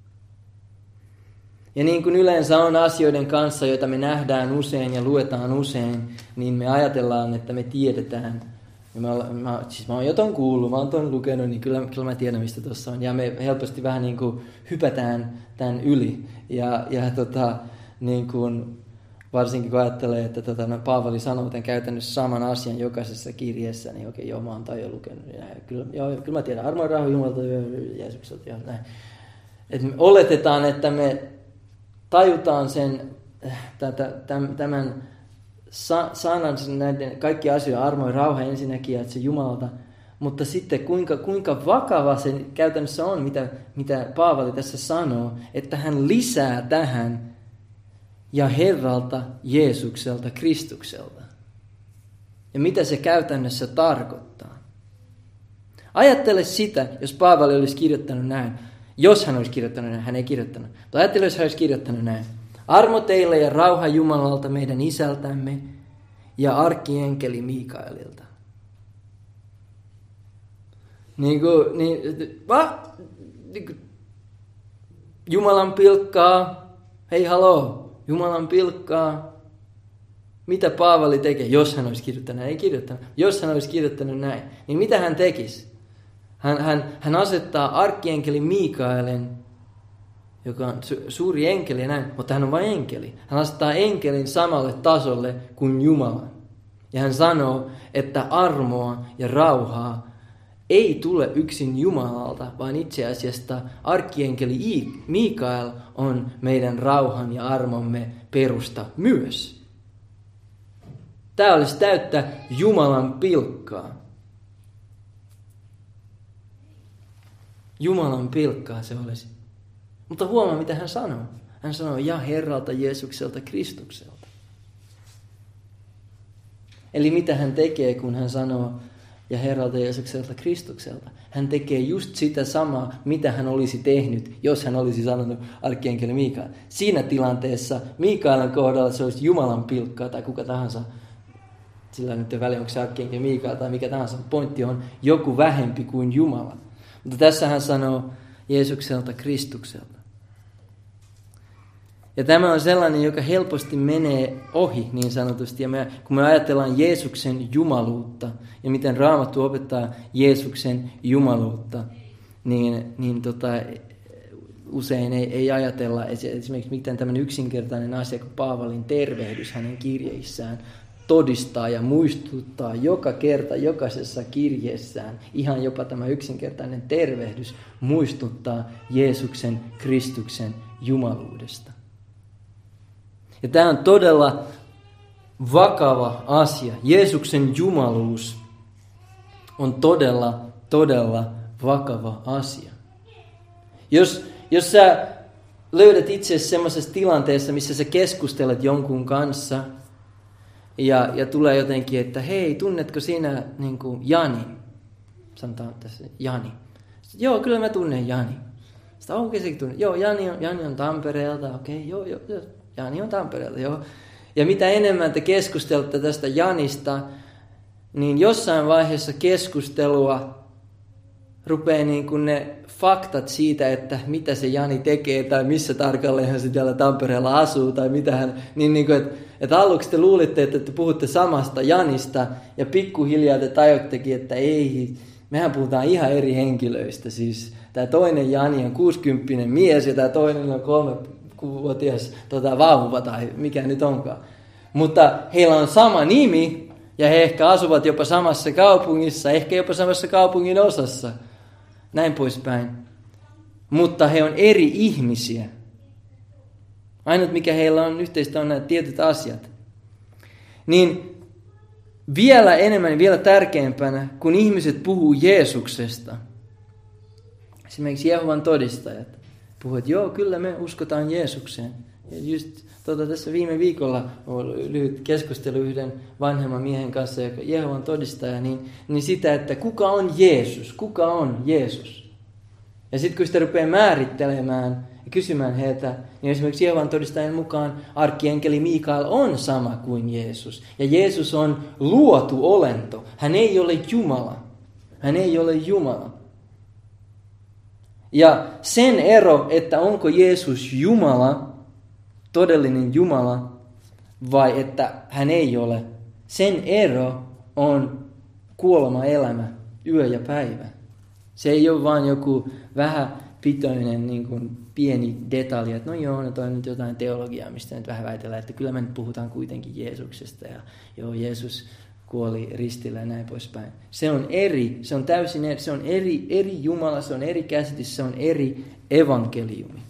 Ja niin kuin yleensä on asioiden kanssa, joita me nähdään usein ja luetaan usein, niin me ajatellaan, että me tiedetään. Mä oon jotain kuullut, mä oon ton lukenut, niin kyllä mä tiedän, mistä tuossa on. Ja me helposti vähän niin kuin hypätään tämän yli. Ja niin kuin, varsinkin kun ajattelee, että Paavali sanoo tämän käytännössä saman asian jokaisessa kirjeessä, niin okei, joo, mä oon jo lukenut. Kyllä mä tiedän, armo ja rauha Jumalalta Jeesukselta. Et me oletetaan, että me tajutaan sen, tämän sanan näiden kaikki asioiden, armo ja rauha ensinnäkin, että se Jumalalta, mutta sitten kuinka vakava se käytännössä on, mitä Paavali tässä sanoo, että hän lisää tähän ja Herralta Jeesukselta, Kristukselta. Ja mitä se käytännössä tarkoittaa. Ajattele sitä, jos Paavali olisi kirjoittanut näin. Jos hän olisi kirjoittanut näin, hän ei kirjoittanut. Mutta ajattele, jos hän olisi kirjoittanut näin. Armo teille ja rauha Jumalalta meidän isältämme ja arkkienkeli Mikaelilta. Jumalan pilkkaa. Hei haloo. Jumalan pilkkaa. Mitä Paavali tekee, jos hän olisi kirjoittanut näin? Ei kirjoittanut. Jos hän olisi kirjoittanut näin, niin mitä hän tekisi? Hän asettaa arkkienkeli Mikaelin, joka on suuri enkeli näin, mutta hän on vain enkeli. Hän asettaa enkelin samalle tasolle kuin Jumalan. Ja hän sanoo, että armoa ja rauhaa ei tule yksin Jumalalta, vaan itse asiassa arkkienkeli Mikael on meidän rauhan ja armomme perusta myös. Tämä olisi täyttä Jumalan pilkkaa. Jumalan pilkkaa se olisi. Mutta huomaa, mitä hän sanoo. Hän sanoo, ja Herralta Jeesukselta, Kristukselta. Eli mitä hän tekee, kun hän sanoo, ja Herralta Jeesukselta, Kristukselta. Hän tekee just sitä samaa, mitä hän olisi tehnyt, jos hän olisi sanonut arkkienkeli Mikael. Siinä tilanteessa Mikaelin kohdalla se olisi Jumalan pilkkaa tai kuka tahansa. Sillä nyt ei väliä, onko se arkkienkeli Mikael tai mikä tahansa. Pointti on joku vähempi kuin Jumala. Mutta tässä hän sanoo Jeesukselta, Kristukselta. Ja tämä on sellainen, joka helposti menee ohi niin sanotusti. Ja kun me ajatellaan Jeesuksen jumaluutta ja miten Raamattu opettaa Jeesuksen jumaluutta, niin usein ei ajatella esimerkiksi mitään tämmöinen yksinkertainen asia kuin Paavalin tervehdys hänen kirjeissään todistaa ja muistuttaa joka kerta jokaisessa kirjeessään. Ihan jopa tämä yksinkertainen tervehdys muistuttaa Jeesuksen, Kristuksen jumaluudesta. Ja tämä on todella vakava asia. Jeesuksen jumaluus on todella, todella vakava asia. Jos sä löydät itsesi semmoisessa tilanteessa, missä sä keskustelet jonkun kanssa ja tulee jotenkin, että hei, tunnetko sinä niin kuin Jani? Sanotaan tässä Jani. Sitten, joo, kyllä mä tunnen Jani. Sitten onko sekin tunne? Joo, Jani on Tampereelta. Okei, joo. Jani on Tampereelta, joo. Ja mitä enemmän te keskustelette tästä Janista, niin jossain vaiheessa keskustelua rupeaa niin kuin ne faktat siitä, että mitä se Jani tekee tai missä tarkalleen hän siellä Tampereella asuu tai mitä hän, niin kuin, että aluksi te luulitte, että te puhutte samasta Janista ja pikkuhiljaa te tajuttekin, että ei, mehän puhutaan ihan eri henkilöistä. Siis tämä toinen Jani on 60 mies ja tämä toinen on 3-vuotias vauva tai mikä nyt onkaan. Mutta heillä on sama nimi ja he ehkä asuvat jopa samassa kaupungissa, ehkä jopa samassa kaupungin osassa. Näin poispäin. Mutta he on eri ihmisiä. Ainut mikä heillä on yhteistä on nämä tietyt asiat. Niin vielä enemmän, vielä tärkeämpänä, kun ihmiset puhuu Jeesuksesta. Esimerkiksi Jehovan todistajat puhuvat, että joo, kyllä me uskotaan Jeesukseen. Ja just tässä viime viikolla oli lyhyt keskustelu yhden vanhemman miehen kanssa, joka Jehovan todistaja, niin sitä, että kuka on Jeesus? Kuka on Jeesus? Ja sitten kun sitä rupeaa määrittelemään ja kysymään heiltä, niin esimerkiksi Jehovan todistajan mukaan arkkienkeli Mikael on sama kuin Jeesus. Ja Jeesus on luotu olento. Hän ei ole Jumala. Hän ei ole Jumala. Ja sen ero, että onko Jeesus Jumala, todellinen Jumala, vai että hän ei ole, sen ero on kuolema, elämä, yö ja päivä. Se ei ole vaan joku vähäpitoinen niin kuin pieni detalji, että no joo, no toi on nyt jotain teologiaa, mistä nyt vähän väitellään, että kyllä me nyt puhutaan kuitenkin Jeesuksesta ja joo, Jeesus kuoli ristillä ja näin poispäin. Se on eri, se on täysin eri, se on eri Jumala, se on eri käsitys, se on eri evankeliumi.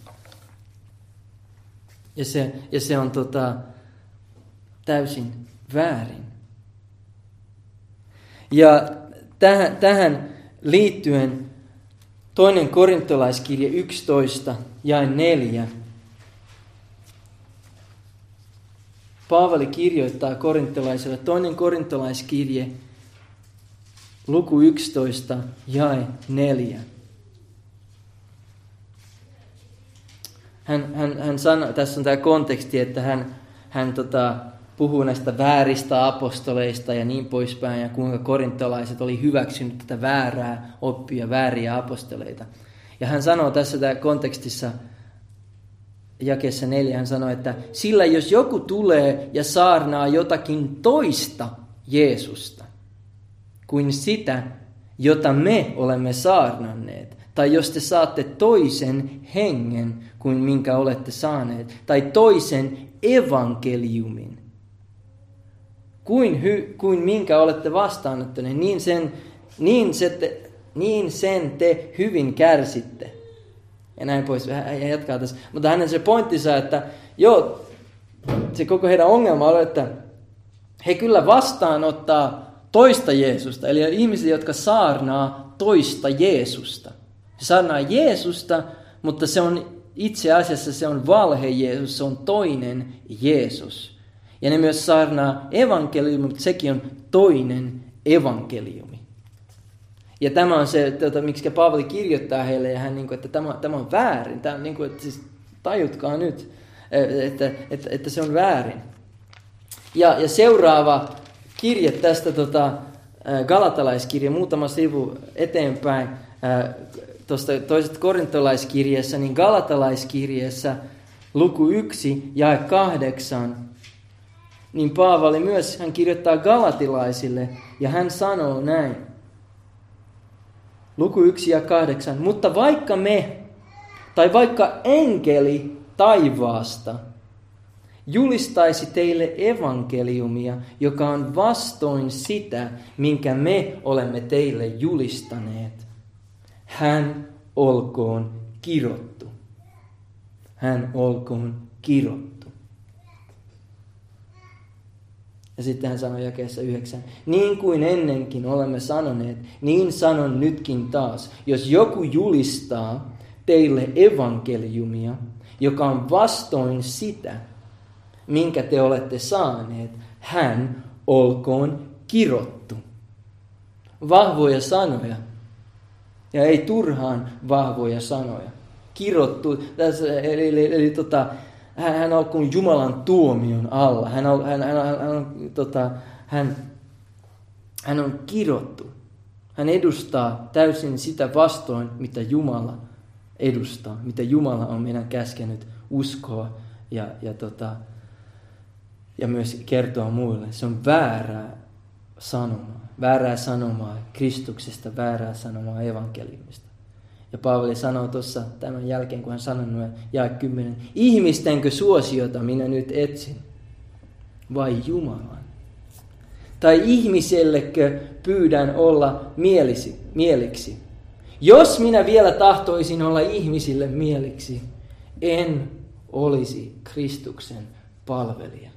Ja se on täysin väärin. Ja tähän liittyen 2. Korintolaiskirje 11 jae 4. Paavali kirjoittaa korintolaisille 2. Korintolaiskirje luku 11 jae 4. Hän sanoo, tässä on tämä konteksti, että hän puhuu näistä vääristä apostoleista ja niin poispäin, ja kuinka korintolaiset oli hyväksynyt tätä väärää oppia, vääriä apostoleita. Ja hän sanoo tässä kontekstissa, jakeessa 4, hän sanoo, että sillä jos joku tulee ja saarnaa jotakin toista Jeesusta kuin sitä, jota me olemme saarnanneet, tai jos te saatte toisen hengen kuin minkä olette saaneet, tai toisen evankeliumin, kuin minkä olette vastaanottaneet, niin sen te hyvin kärsitte. Ja näin pois, hän jatkaa tässä. Mutta hänen se pointtinsa, että joo, se koko heidän ongelma on, että he kyllä vastaanottaa toista Jeesusta, eli ihmisiä, jotka saarnaa toista Jeesusta. Se saarnaa Jeesusta, mutta se on itse asiassa se on valhe Jeesus, se on toinen Jeesus. Ja ne myös saarnaa evankeliumi, mutta sekin on toinen evankeliumi. Ja tämä on se, miksi Paavali kirjoittaa heille, ja hän, että tämä on väärin. Tämä on, että siis tajutkaa nyt, että se on väärin. Ja seuraava kirje tästä galatalaiskirja, muutama sivu eteenpäin, tuosta toisesta korintolaiskirjeessä, niin galatalaiskirjeessä luku 1 jae 8, niin Paavali myös, hän kirjoittaa galatilaisille, ja hän sanoo näin. Luku 1 ja 8. Mutta vaikka me, tai vaikka enkeli taivaasta, julistaisi teille evankeliumia, joka on vastoin sitä, minkä me olemme teille julistaneet, hän olkoon kirottu. Hän olkoon kirottu. Ja sitten hän sanoi jakeessa 9. Niin kuin ennenkin olemme sanoneet, niin sanon nytkin taas. Jos joku julistaa teille evankeliumia, joka on vastoin sitä, minkä te olette saaneet, hän olkoon kirottu. Vahvoja sanoja. Ja ei turhaan vahvoja sanoja. Kirottu. Eli hän olkoon Jumalan tuomion alla. Hän on kirottu. Hän edustaa täysin sitä vastoin, mitä Jumala edustaa, mitä Jumala on meidän käskenyt uskoa ja myös kertoa muille. Se on väärää sanomaa Kristuksesta, väärää sanomaa evankeliumista. Ja Paavali sanoo tuossa tämän jälkeen, kun hän sanoi jae 10, ihmistenkö suosiota minä nyt etsin, vai Jumalan? Tai ihmisellekö pyydän olla mieliksi? Jos minä vielä tahtoisin olla ihmisille mieliksi, en olisi Kristuksen palvelija.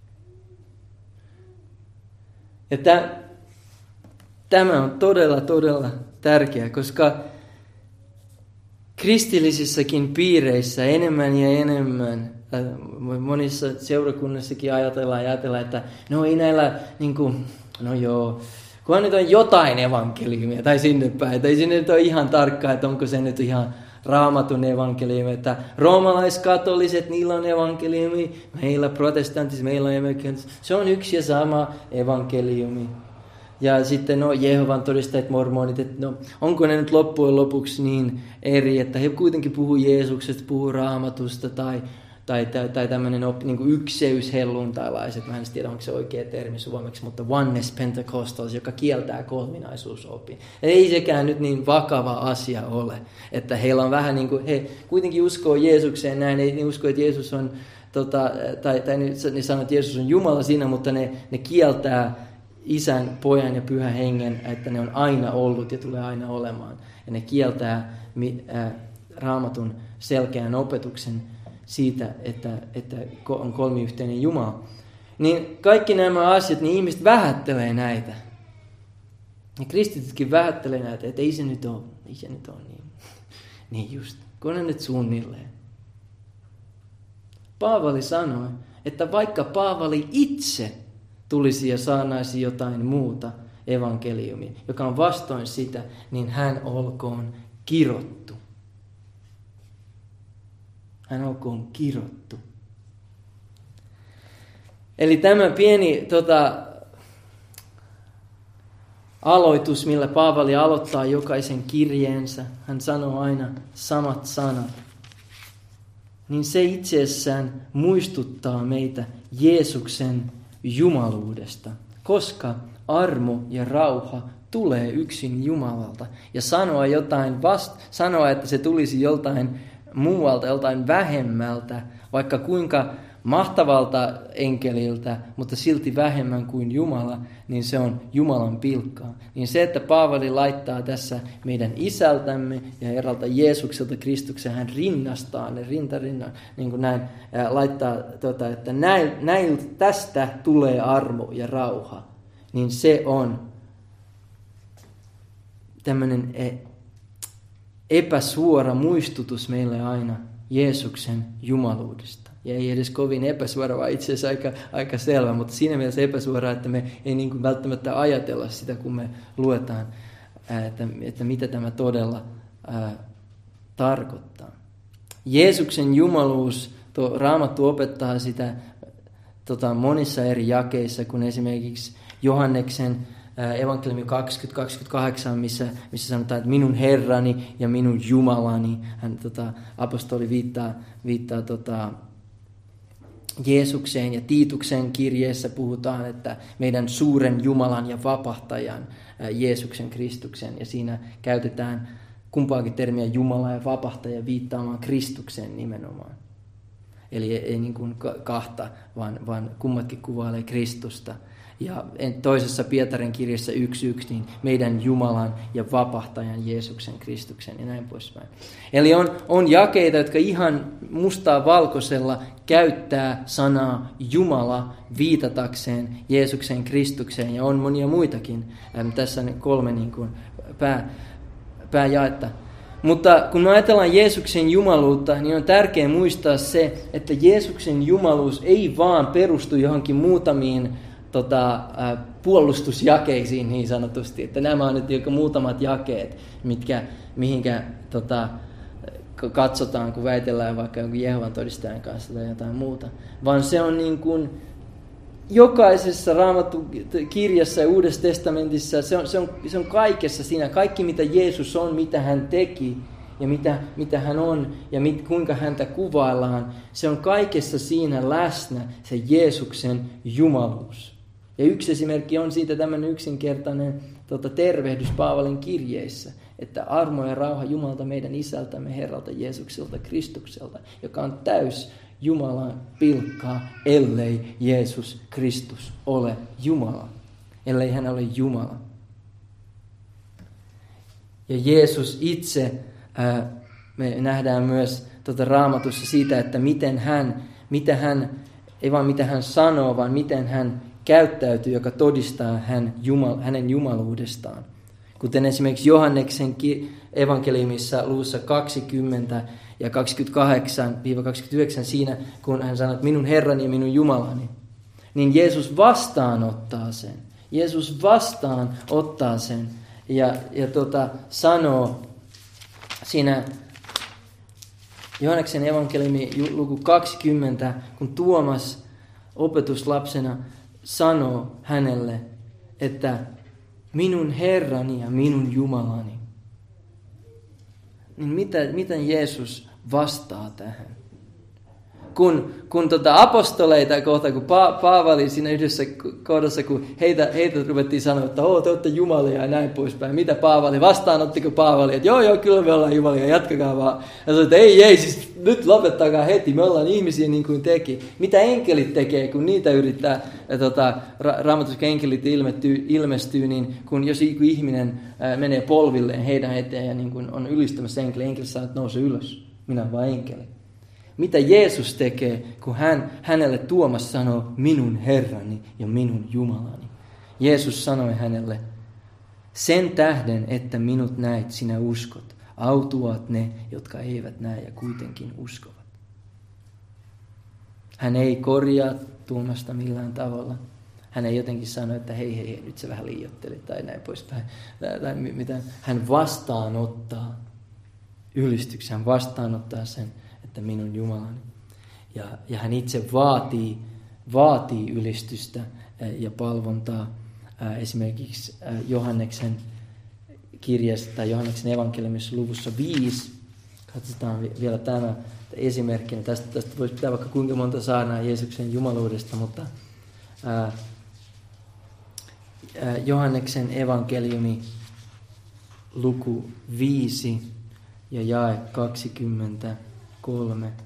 Ja tämä on todella, todella tärkeää, koska kristillisissäkin piireissä enemmän ja enemmän, monissa seurakunnissakin ajatellaan, että no ei näillä, kunhan nyt on jotain evankeliumia tai sinne päin, tai sinne nyt on ihan tarkkaa, että onko se nyt ihan Raamatun evankeliumi, että roomalaiskatoliset, niillä on evankeliumi, meillä protestantis, meillä on evankeliumi, se on yksi ja sama evankeliumi. Ja sitten Jehovan todistajat, mormonit, että onko ne nyt loppujen lopuksi niin eri, että he kuitenkin puhuu Jeesuksesta, puhuu Raamatusta tai tämmöinen niin ykseyshelluntaalaiset, mä en tiedä onko se oikea termi suomeksi, mutta oneness Pentecostals, joka kieltää kolminaisuusopin. Ei sekään nyt niin vakava asia ole, että heillä on vähän niin kuin, he kuitenkin uskoo Jeesukseen näin, ei usko, että Jeesus on, tai ne sanoo, että Jeesus on Jumala siinä, mutta ne kieltää Isän, Pojan ja Pyhän Hengen, että ne on aina ollut ja tulee aina olemaan. Ja ne kieltää Raamatun selkeän opetuksen siitä, että on kolmiyhteinen Jumala. Niin kaikki nämä asiat, niin ihmiset vähättelee näitä. Ja kristitytkin vähättelee näitä, että ei se nyt ole niin. Niin just, kun on nyt suunnilleen. Paavali sanoi, että vaikka Paavali itse tulisi ja saanaisi jotain muuta evankeliumia, joka on vastoin sitä, niin hän olkoon kirottu. Hän olkoon kirottu. Eli tämä pieni aloitus, millä Paavali aloittaa jokaisen kirjeensä, hän sanoo aina samat sanat, niin se itsessään muistuttaa meitä Jeesuksen jumaluudesta, koska armo ja rauha tulee yksin Jumalalta. Ja sanoa, että se tulisi joltain muualta, joltain vähemmältä, vaikka kuinka mahtavalta enkeliltä, mutta silti vähemmän kuin Jumala, niin se on Jumalan pilkkaa. Niin se, että Paavali laittaa tässä meidän isältämme ja herralta Jeesukselta Kristuksen, hän rinnastaa ne rintarinnan, niin kuin näin laittaa, että tästä tulee armo ja rauha, niin se on tämmöinen epäsuora muistutus meille aina Jeesuksen jumaluudesta. Ja ei edes kovin epäsuora, vaan itse asiassa aika selvä, mutta siinä mielessä epäsuora, että me ei niin kuin välttämättä ajatella sitä, kun me luetaan, että mitä tämä todella tarkoittaa. Jeesuksen jumaluus, Raamattu opettaa sitä monissa eri jakeissa, kun esimerkiksi Johanneksen evankeliumi 20:28, missä sanotaan, että minun Herrani ja minun Jumalani. Apostoli viittaa Jeesukseen, ja Tiituksen kirjeessä puhutaan, että meidän suuren Jumalan ja vapahtajan Jeesuksen Kristuksen, ja siinä käytetään kumpaakin termiä Jumala ja vapahtaja viittaamaan Kristukseen nimenomaan. Eli ei niin kuin kahta, vaan kummatkin kuvailee Kristusta. Ja toisessa Pietarin kirjassa 1:1, niin meidän Jumalan ja vapahtajan Jeesuksen Kristuksen ja näin poispäin. Eli on jakeita, jotka ihan mustaa valkoisella käyttää sanaa Jumala viitatakseen Jeesuksen Kristukseen, ja on monia muitakin. Tässä on 3 niin kuin pääjaetta. Mutta kun me ajatellaan Jeesuksen jumaluutta, niin on tärkeää muistaa se, että Jeesuksen jumaluus ei vaan perustu johonkin muutamiin puolustusjakeisiin niin sanotusti, että nämä on nyt muutamat jakeet, mihinkä katsotaan, kun väitellään vaikka jonkun Jehovan todistajan kanssa tai jotain muuta, vaan se on niin kuin jokaisessa Raamatun kirjassa ja Uudessa testamentissa, se on kaikessa siinä. Kaikki mitä Jeesus on, mitä hän teki ja mitä hän on ja kuinka häntä kuvaillaan, se on kaikessa siinä läsnä se Jeesuksen jumaluus. Ja yksi esimerkki on siitä tämmöinen yksinkertainen tervehdys Paavalin kirjeissä, että armo ja rauha Jumalalta meidän isältämme Herralta Jeesukselta Kristukselta, joka on täys Jumalan pilkkaa, ellei Jeesus Kristus ole Jumala, ellei hän ole Jumala. Ja Jeesus itse, me nähdään myös Raamatussa siitä, että ei vaan mitä hän sanoo, vaan miten hän käyttäytyy, joka todistaa hänen jumaluudestaan. Kuten esimerkiksi Johanneksen evankeliumissa luvussa 20 ja 28-29 siinä, kun hän sanoo, että minun Herrani ja minun Jumalani, niin Jeesus vastaanottaa sen. Jeesus vastaanottaa sen ja sanoo siinä Johanneksen evankeliumi luku 20, kun Tuomas opetuslapsena sanoo hänelle, että minun Herrani ja minun Jumalani. Niin miten Jeesus vastaa tähän? Kun apostoleita kohta, kun Paavali siinä yhdessä kohdassa, kun heitä ruvettiin sanoa, että te olette jumalia ja näin poispäin. Mitä Paavali? Vastaanottiko Paavali? Että joo, kyllä me ollaan jumalia, jatkakaa vaan. Ja sanoi, että ei, siis nyt lopettakaa heti, me ollaan ihmisiä niin kuin teki. Mitä enkelit tekee, kun niitä yrittää, Raamatussa enkelit ilmestyy, niin jos ihminen menee polvilleen heidän eteen ja niin kuin on ylistämässä enkeli sanoo, että nouse ylös, minä olen vain enkeli. Mitä Jeesus tekee, kun hänelle Tuomas sanoo, minun Herrani ja minun Jumalani. Jeesus sanoi hänelle, sen tähden, että minut näit, sinä uskot. Autuaat ne, jotka eivät näe ja kuitenkin uskovat. Hän ei korjaa Tuomasta millään tavalla. Hän ei jotenkin sano, että hei, nyt se vähän liioitteli tai näin poispäin. Tai mitä. Hän vastaanottaa ylistyksen, hän vastaanottaa sen, että minun Jumalani. Ja hän itse vaatii ylistystä ja palvontaa. Esimerkiksi Johanneksen kirjasta tai Johanneksen evankeliumissa luvussa 5. Katsotaan vielä tämä esimerkkinä. Tästä voisi pitää vaikka kuinka monta saarnaa Jeesuksen jumaluudesta, mutta Johanneksen evankeliumi luku 5 ja jae 23,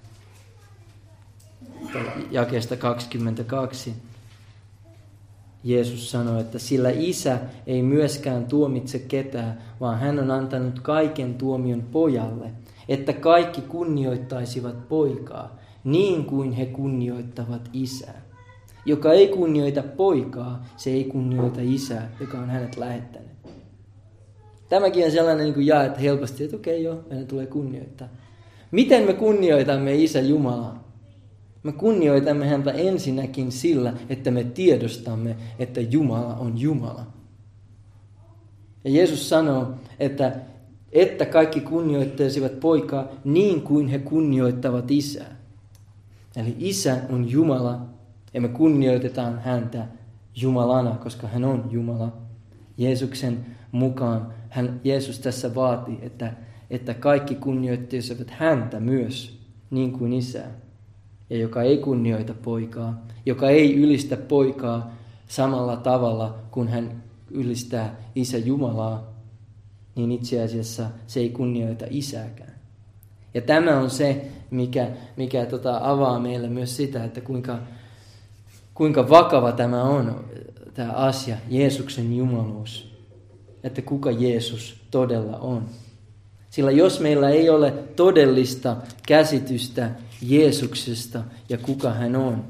jakeesta 22. Jeesus sanoi, että sillä Isä ei myöskään tuomitse ketään, vaan hän on antanut kaiken tuomion pojalle, että kaikki kunnioittaisivat poikaa, niin kuin he kunnioittavat Isää. Joka ei kunnioita poikaa, se ei kunnioita Isää, joka on hänet lähettänyt. Tämäkin on sellainen niin kuin jae, että helposti, että okei, meidän tulee kunnioittaa. Miten me kunnioitamme Isä Jumalaa? Me kunnioitamme häntä ensinnäkin sillä, että me tiedostamme, että Jumala on Jumala. Ja Jeesus sanoo, että kaikki kunnioittaisivat poikaa niin kuin he kunnioittavat Isää. Eli Isä on Jumala ja me kunnioitetaan häntä Jumalana, koska hän on Jumala. Jeesuksen mukaan Jeesus tässä vaati, että kaikki kunnioittaisivat häntä myös niin kuin Isää. Ja joka ei kunnioita poikaa, joka ei ylistä poikaa samalla tavalla kuin hän ylistää Isä Jumalaa, niin itse asiassa se ei kunnioita Isääkään. Ja tämä on se, mikä avaa meille myös sitä, että kuinka vakava tämä on, tämä asia, Jeesuksen jumaluus. Että kuka Jeesus todella on. Sillä jos meillä ei ole todellista käsitystä Jeesuksesta ja kuka hän on,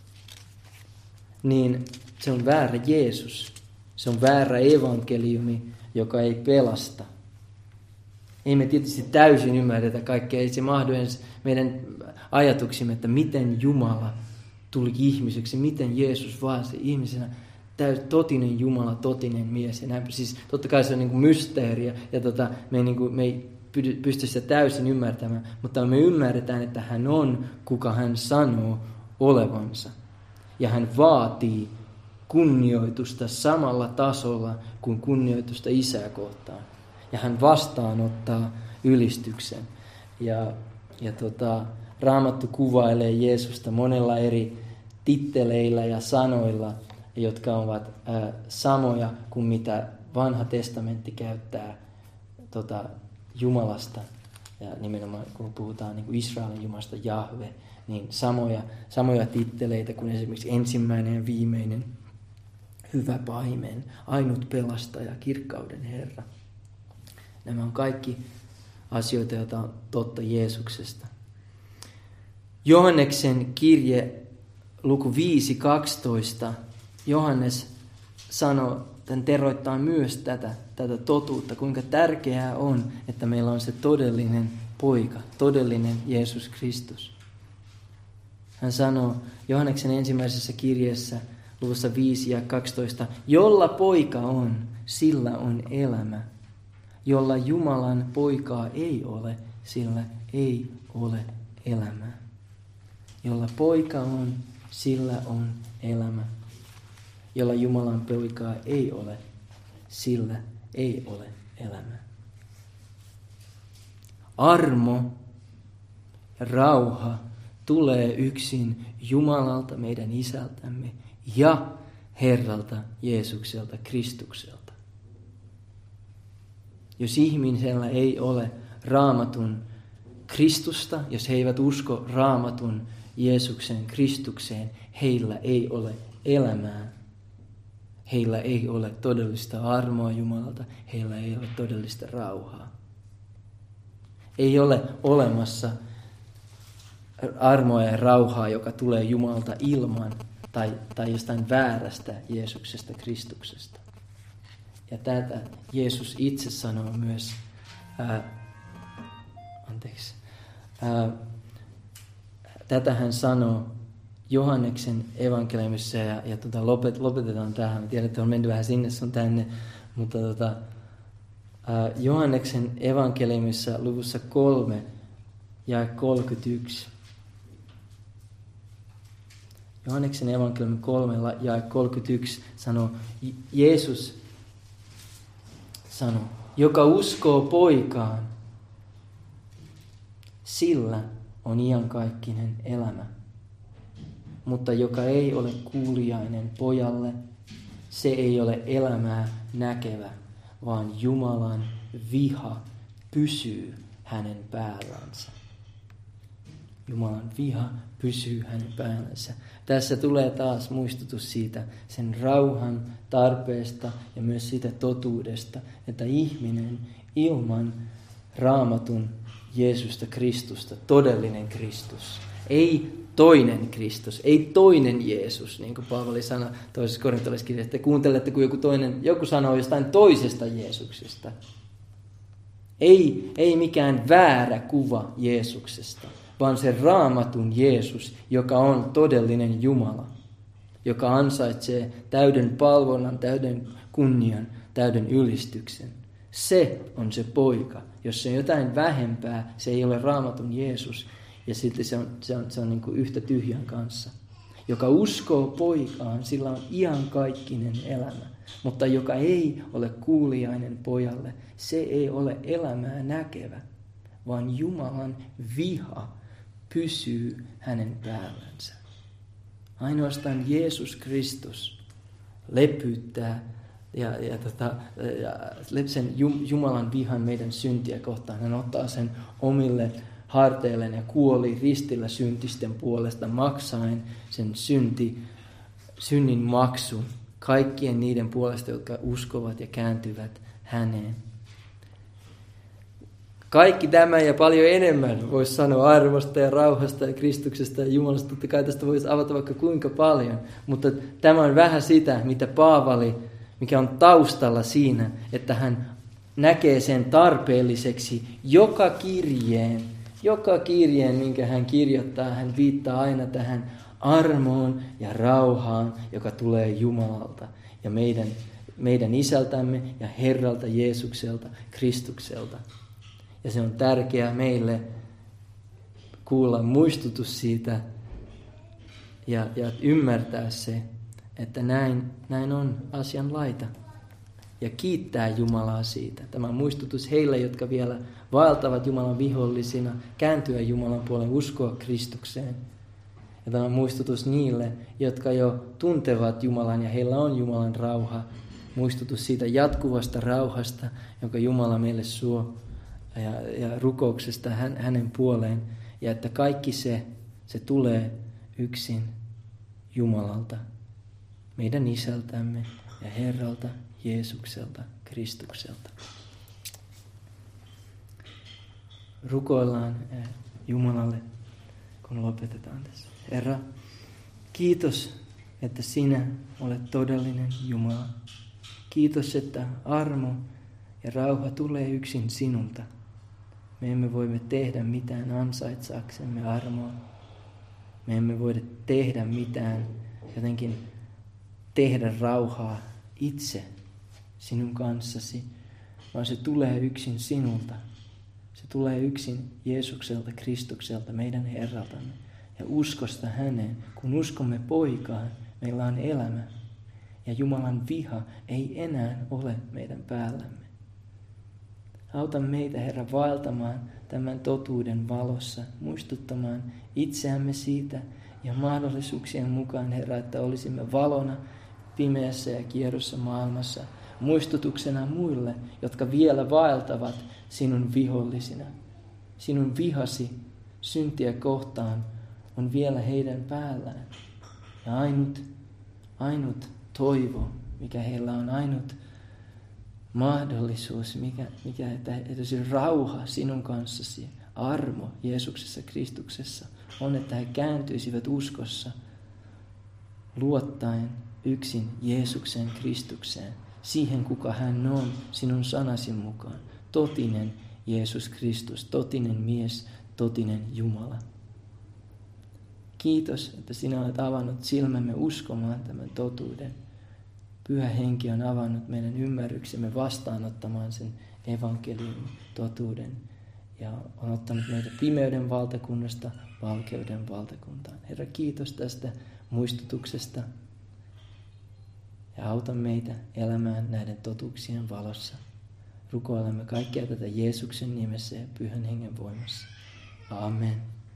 niin se on väärä Jeesus. Se on väärä evankeliumi, joka ei pelasta. Ei me tietysti täysin ymmärretä kaikkea. Ei se mahdu edes meidän ajatuksimme, että miten Jumala tuli ihmiseksi, miten Jeesus vaasi ihmisenä. Totinen Jumala, totinen mies. Ja näin, siis totta kai se on niin kuin mysteeriä ja me ei pysty sitä täysin ymmärtämään, mutta me ymmärretään, että hän on, kuka hän sanoo olevansa. Ja hän vaatii kunnioitusta samalla tasolla kuin kunnioitusta Isää kohtaan. Ja hän vastaanottaa ylistyksen. Ja Raamattu kuvailee Jeesusta monella eri titteleillä ja sanoilla, jotka ovat samoja kuin mitä Vanha testamentti käyttää Jumalasta. Ja nimenomaan kun puhutaan niin kuin Israelin Jumalasta, Jahve, niin samoja titteleitä kuin esimerkiksi ensimmäinen ja viimeinen, hyvä paimen, ainut pelastaja, kirkkauden Herra. Nämä on kaikki asioita, joita on totta Jeesuksesta. Johanneksen kirje luku 5:12. Johannes sanoo, hän teroittaa myös tätä totuutta, kuinka tärkeää on, että meillä on se todellinen poika, todellinen Jeesus Kristus. Hän sanoo Johanneksen ensimmäisessä kirjeessä luvussa 5:12, jolla poika on, sillä on elämä. Jolla Jumalan poikaa ei ole, sillä ei ole elämää. Jolla poika on, sillä on elämä. Jolla Jumalan poikaa ei ole, sillä ei ole elämää. Armo ja rauha tulee yksin Jumalalta, meidän Isältämme, ja Herralta Jeesukselta, Kristukselta. Jos ihmisellä ei ole Raamatun Kristusta, jos he eivät usko Raamatun Jeesuksen Kristukseen, heillä ei ole elämää. Heillä ei ole todellista armoa Jumalalta, heillä ei ole todellista rauhaa. Ei ole olemassa armoa ja rauhaa, joka tulee Jumalalta ilman tai jostain väärästä Jeesuksesta, Kristuksesta. Ja tätä Jeesus itse sanoo myös, tätä hän sanoo Johanneksen evankeliumissa ja lopetetaan tähän. Mä tiedän, että on mennyt vähän sinne sun tänne, mutta Johanneksen evankeliumissa luvussa 3 ja 31. Johanneksen evankeliumi 3 ja 31 sanoo, Jeesus sanoo, joka uskoo poikaan, sillä on iankaikkinen elämä. Mutta joka ei ole kuuliainen pojalle, se ei ole elämää näkevä, vaan Jumalan viha pysyy hänen päällänsä. Jumalan viha pysyy hänen päällänsä. Tässä tulee taas muistutus siitä sen rauhan tarpeesta ja myös siitä totuudesta, että ihminen ilman Raamatun Jeesusta Kristusta, todellinen Kristus, ei toinen Kristus, ei toinen Jeesus, niin kuin Paavali sanoi toisessa korintolaiskirjassa, että kuuntelette, kun joku sanoo jostain toisesta Jeesuksesta. Ei mikään väärä kuva Jeesuksesta, vaan se Raamatun Jeesus, joka on todellinen Jumala, joka ansaitsee täyden palvonnan, täyden kunnian, täyden ylistyksen. Se on se poika. Jos se on jotain vähempää, se ei ole Raamatun Jeesus, ja sitten se on niin kuin yhtä tyhjän kanssa. Joka uskoo poikaan, sillä on iankaikkinen elämä. Mutta joka ei ole kuuliainen pojalle, se ei ole elämää näkevä, vaan Jumalan viha pysyy hänen päällänsä. Ainoastaan Jeesus Kristus lepyyttää ja sen Jumalan vihan meidän syntiä kohtaan. Hän ottaa sen omille harteilleen ja kuoli ristillä syntisten puolesta maksaen sen synnin maksun kaikkien niiden puolesta, jotka uskovat ja kääntyvät häneen. Kaikki tämä ja paljon enemmän voisi sanoa arvosta ja rauhasta ja Kristuksesta ja Jumalasta. Totta kai tästä voisi avata vaikka kuinka paljon, mutta tämä on vähän sitä, mitä Paavali, mikä on taustalla siinä, että hän näkee sen tarpeelliseksi joka kirjeen, minkä hän kirjoittaa, hän viittaa aina tähän armoon ja rauhaan, joka tulee Jumalalta ja meidän Isältämme ja Herralta Jeesukselta, Kristukselta. Ja se on tärkeää meille kuulla muistutus siitä ja ymmärtää se, että näin on asian laita. Ja kiittää Jumalaa siitä. Tämä on muistutus heille, jotka vielä vaeltavat Jumalan vihollisina, kääntyä Jumalan puoleen, uskoa Kristukseen. Ja tämä on muistutus niille, jotka jo tuntevat Jumalan ja heillä on Jumalan rauha. Muistutus siitä jatkuvasta rauhasta, jonka Jumala meille suo ja rukouksesta hänen puoleen. Ja että kaikki se tulee yksin Jumalalta, meidän Isältämme ja Herralta, Jeesukselta, Kristukselta. Rukoillaan Jumalalle, kun lopetetaan tässä. Herra, kiitos, että sinä olet todellinen Jumala. Kiitos, että armo ja rauha tulee yksin sinulta. Me emme voi tehdä mitään ansaitsaksemme armoa. Me emme voi tehdä mitään, jotenkin tehdä rauhaa itse sinun kanssasi, vaan se tulee yksin sinulta. Se tulee yksin Jeesukselta, Kristukselta, meidän Herraltamme ja uskosta häneen. Kun uskomme poikaan, meillä on elämä ja Jumalan viha ei enää ole meidän päällämme. Auta meitä, Herra, vaeltamaan tämän totuuden valossa, muistuttamaan itseämme siitä ja mahdollisuuksien mukaan, Herra, että olisimme valona pimeässä ja kierrossa maailmassa, muistutuksena muille, jotka vielä vaeltavat sinun vihollisina. Sinun vihasi syntiä kohtaan on vielä heidän päällään. Ja ainut toivo, mikä heillä on, ainut mahdollisuus, että se rauha sinun kanssasi, armo Jeesuksessa Kristuksessa, on, että he kääntyisivät uskossa luottaen yksin Jeesukseen Kristukseen, siihen kuka hän on sinun sanasi mukaan, totinen Jeesus Kristus, totinen mies, totinen Jumala. Kiitos, että sinä olet avannut silmämme uskomaan tämän totuuden. Pyhä Henki on avannut meidän ymmärryksemme vastaanottamaan sen evankeliumin totuuden ja on ottanut meitä pimeyden valtakunnasta valkeuden valtakuntaan. Herra, kiitos tästä muistutuksesta ja auta meitä elämään näiden totuuksien valossa. Rukoilemme kaikkea tätä Jeesuksen nimessä ja Pyhän Hengen voimassa. Amen.